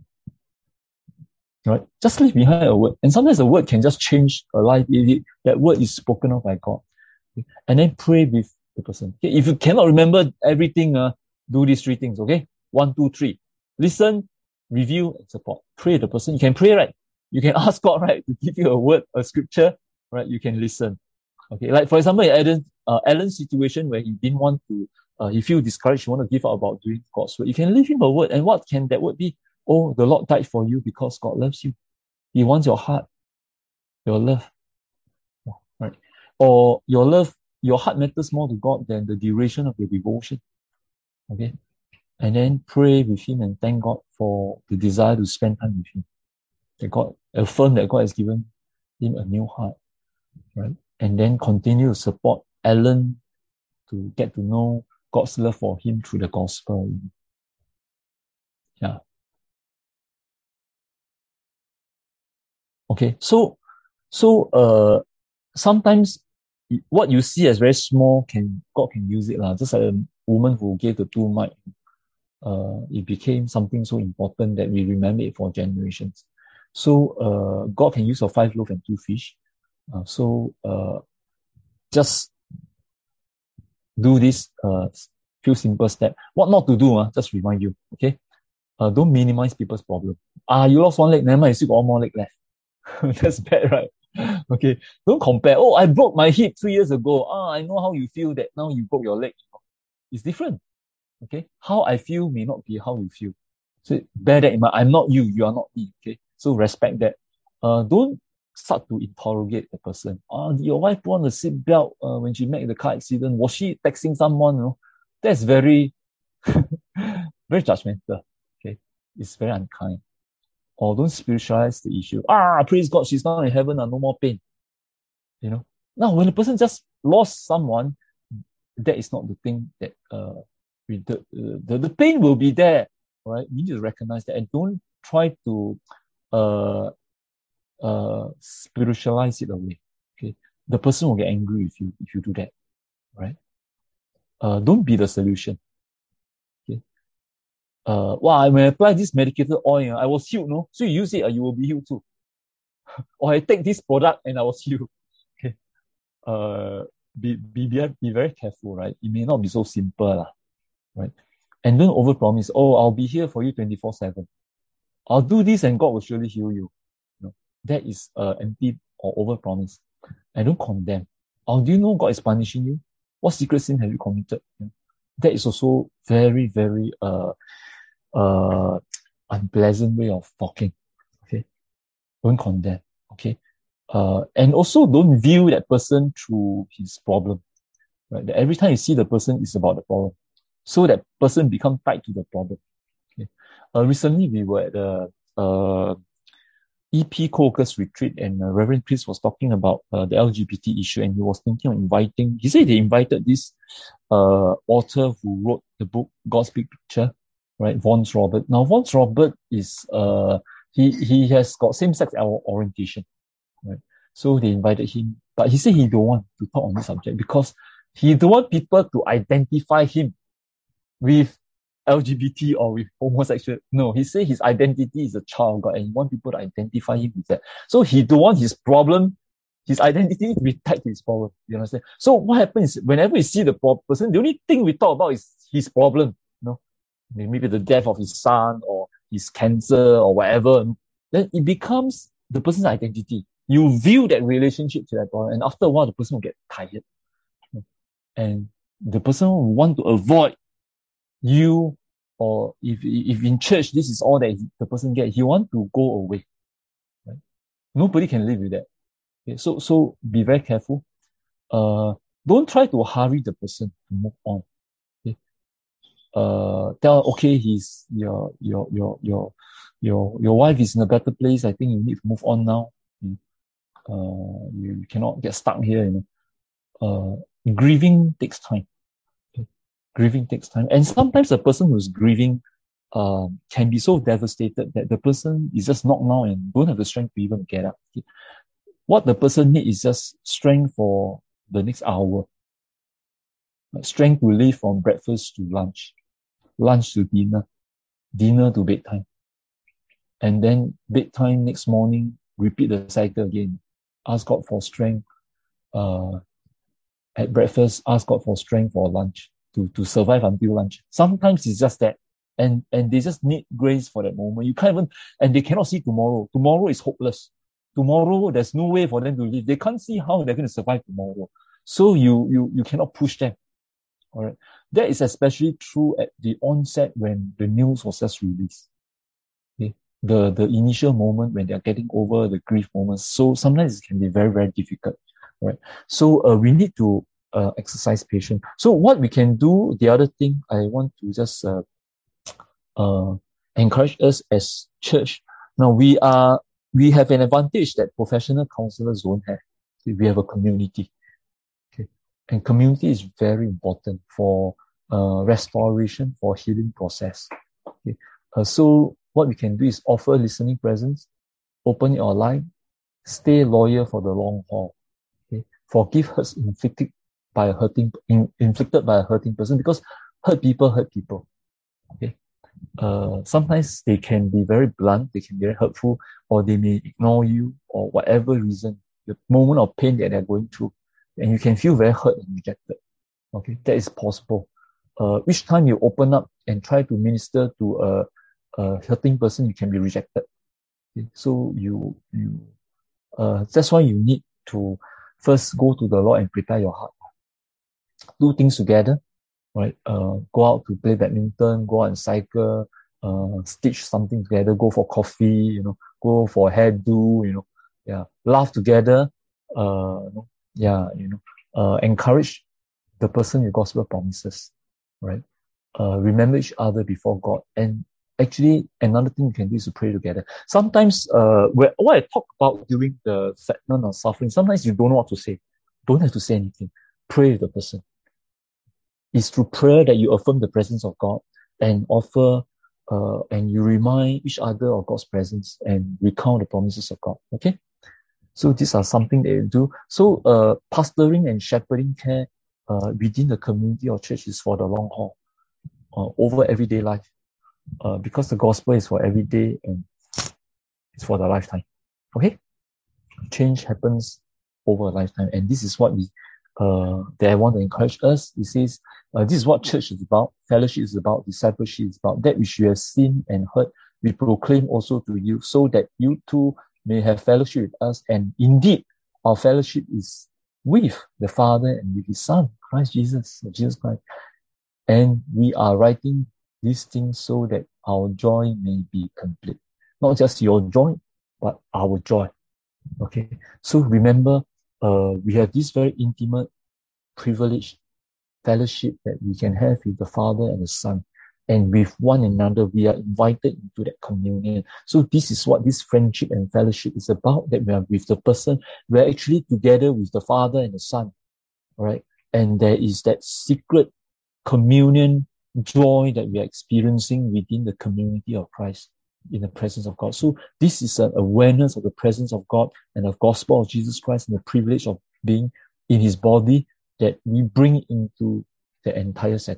[SPEAKER 1] Right? Just leave behind a word. And sometimes the word can just change a life if it, that word is spoken of by God. Okay? And then pray with the person. Okay? If you cannot remember everything, uh, do these three things, okay? One, two, three. Listen, review, and support. Pray the person. You can pray, right? You can ask God, right, to give you a word, a scripture, right? You can listen. Okay, like for example, in Alan, uh, Alan's situation where he didn't want to, uh, he feel discouraged, he want to give up about doing God's word. You can leave him a word, and what can that word be? Oh, the Lord died for you because God loves you. He wants your heart, your love, right? Or your love, your heart matters more to God than the duration of your devotion. Okay, and then pray with him and thank God for the desire to spend time with him. That God affirm that God has given him a new heart, right? And then continue to support Alan to get to know God's love for him through the gospel. Yeah. Okay. So, so, uh, sometimes what you see as very small can, God can use it, lah. Just like a woman who gave the two mites, uh, it became something so important that we remember it for generations. So, uh, God can use your five loaves and two fish. Uh, so, uh, just do this uh, few simple steps. What not to do, uh, just remind you, okay? Uh, don't minimize people's problem. Ah, you lost one leg, never mind, you still got one more leg left. That's bad, right? Okay, don't compare. Oh, I broke my hip three years ago. Ah, I know how you feel that now you broke your leg. It's different, okay? How I feel may not be how you feel. So bear that in mind. I'm not you, you are not me, okay? So respect that. Uh, don't start to interrogate the person. Ah, did your wife put on the seatbelt uh, when she met the car accident? Was she texting someone? You know? That's very, very judgmental. Okay, it's very unkind. Or don't spiritualize the issue. Ah, praise God, she's now in heaven, uh, no more pain. You know. Now, when a person just lost someone, that is not the thing that uh, we, the, the the pain will be there. Right? We need to recognize that and don't try to uh. Uh, spiritualize it away. Okay, the person will get angry with you if you do that, right? Uh, don't be the solution. Okay. Uh, wow, when I apply this medicated oil, I was healed, no? So you use it, uh, you will be healed too. Or I take this product and I was healed. Okay. Uh, be be be, be very careful, right? It may not be so simple, lah, right? And don't overpromise. Oh, I'll be here for you twenty-four seven. I'll do this and God will surely heal you. That is uh, empty or overpromise. And don't condemn. Or do you know God is punishing you? What secret sin have you committed? That is also very, very uh, uh, unpleasant way of talking. Okay, don't condemn. Okay, uh, and also don't view that person through his problem. Right, that every time you see the person, it's about the problem. So that person become tied to the problem. Okay, uh, recently we were at the uh. E P Co-workers retreat and uh, Reverend Chris was talking about uh, the L G B T issue and he was thinking of inviting, he said they invited this uh, author who wrote the book God's Big Picture, right? Vance Robert. Now Vance Robert is, uh, he, he has got same-sex orientation, right? So they invited him, but he said he don't want to talk on this subject because he don't want people to identify him with L G B T or with homosexual. No, he said his identity is a child of God and he wants people to identify him with that. So he don't want his problem, his identity to be tied to his problem. You understand? So what happens is whenever we see the person, the only thing we talk about is his problem. You know, maybe the death of his son or his cancer or whatever. Then it becomes the person's identity. You view that relationship to that problem, and after a while, the person will get tired. And the person will want to avoid you, or if if in church this is all that the person gets, he want to go away. Right? Nobody can live with that. Okay? So so be very careful. Uh, don't try to hurry the person to move on. Okay? Uh, tell okay, he's your your your your your your wife is in a better place. I think you need to move on now. Uh, you, you cannot get stuck here. You know, uh, grieving takes time. Grieving takes time. And sometimes the person who's grieving uh, can be so devastated that the person is just knocked down and don't have the strength to even get up. What the person needs is just strength for the next hour. Strength to live from breakfast to lunch, lunch to dinner, dinner to bedtime. And then bedtime next morning, repeat the cycle again. Ask God for strength. Uh, at breakfast, ask God for strength for lunch. To, to survive until lunch. Sometimes it's just that. And, and they just need grace for that moment. You can't even, and they cannot see tomorrow. Tomorrow is hopeless. Tomorrow, there's no way for them to live. They can't see how they're going to survive tomorrow. So you, you, you cannot push them. All right. That is especially true at the onset when the news was just released. Okay. The, the initial moment when they're getting over the grief moments. So sometimes it can be very, very difficult. All right. So, uh, we need to, Uh, exercise patience. So what we can do, the other thing I want to just uh, uh, encourage us as church. Now we are we have an advantage that professional counselors don't have. We have a community, okay, and community is very important for uh, restoration, for healing process. Okay, uh, so what we can do is offer listening presence, open your line, stay loyal for the long haul. Okay, forgive hurts inflicted by a hurting, in, inflicted by a hurting person, because hurt people hurt people. Okay. Uh, sometimes they can be very blunt, they can be very hurtful, or they may ignore you, or whatever reason, the moment of pain that they're going through, and you can feel very hurt and rejected. Okay. That is possible. Uh, each time you open up and try to minister to a, a hurting person, you can be rejected. Okay. So you, you, uh, that's why you need to first go to the Lord and prepare your heart. Do things together, right? Uh, go out to play badminton, go out and cycle, uh, stitch something together, go for coffee, you know, go for hairdo, you know, yeah, laugh together, uh, yeah, you know, uh, encourage the person with gospel promises, right? Uh, remember each other before God. And actually, another thing you can do is to pray together. Sometimes, uh, what I talk about during the segment of suffering, sometimes you don't know what to say. Don't have to say anything. Pray with the person. It's through prayer that you affirm the presence of God and offer, uh, and you remind each other of God's presence and recount the promises of God. Okay? So these are something that you do. So, uh, pastoring and shepherding care, uh, within the community or church is for the long haul, uh, over everyday life, uh, because the gospel is for every day and it's for the lifetime. Okay? Change happens over a lifetime. And this is what we, uh, that I want to encourage us. It says, uh, this is what church is about, fellowship is about, discipleship is about. That which you have seen and heard, we proclaim also to you, so that you too may have fellowship with us. And indeed, our fellowship is with the Father and with His Son, Christ Jesus, Jesus Christ. And we are writing these things so that our joy may be complete. Not just your joy, but our joy. Okay. So remember, uh, we have this very intimate, privileged fellowship that we can have with the Father and the Son. And with one another, we are invited into that communion. So this is what this friendship and fellowship is about, that we are with the person. We're actually together with the Father and the Son. All right. And there is that secret communion joy that we are experiencing within the community of Christ, in the presence of God. So this is an awareness of the presence of God and the gospel of Jesus Christ and the privilege of being in His body that we bring into the entire setting.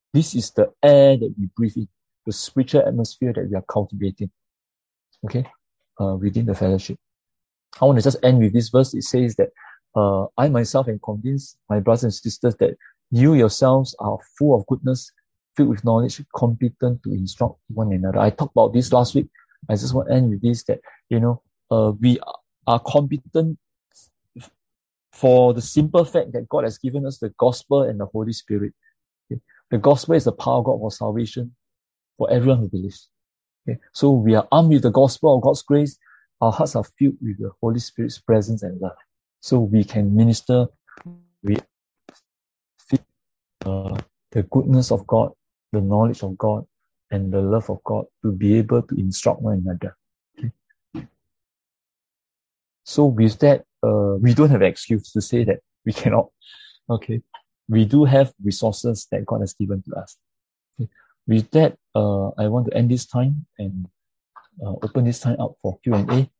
[SPEAKER 1] This is the air that we breathe in, the spiritual atmosphere that we are cultivating, okay, uh, within the fellowship. I want to just end with this verse. It says that uh, I myself am convinced, my brothers and sisters, that you yourselves are full of goodness, filled with knowledge, competent to instruct one another. I talked about this last week. I just want to end with this, that, you know, uh, we are competent for the simple fact that God has given us the gospel and the Holy Spirit. Okay? The gospel is the power of God for salvation for everyone who believes. Okay? So we are armed with the gospel of God's grace. Our hearts are filled with the Holy Spirit's presence and love. So we can minister with uh, the goodness of God, the knowledge of God, and the love of God to be able to instruct one another. Okay? So with that, uh, we don't have an excuse to say that we cannot. Okay, we do have resources that God has given to us. Okay. With that, uh, I want to end this time and uh, open this time up for Q and A.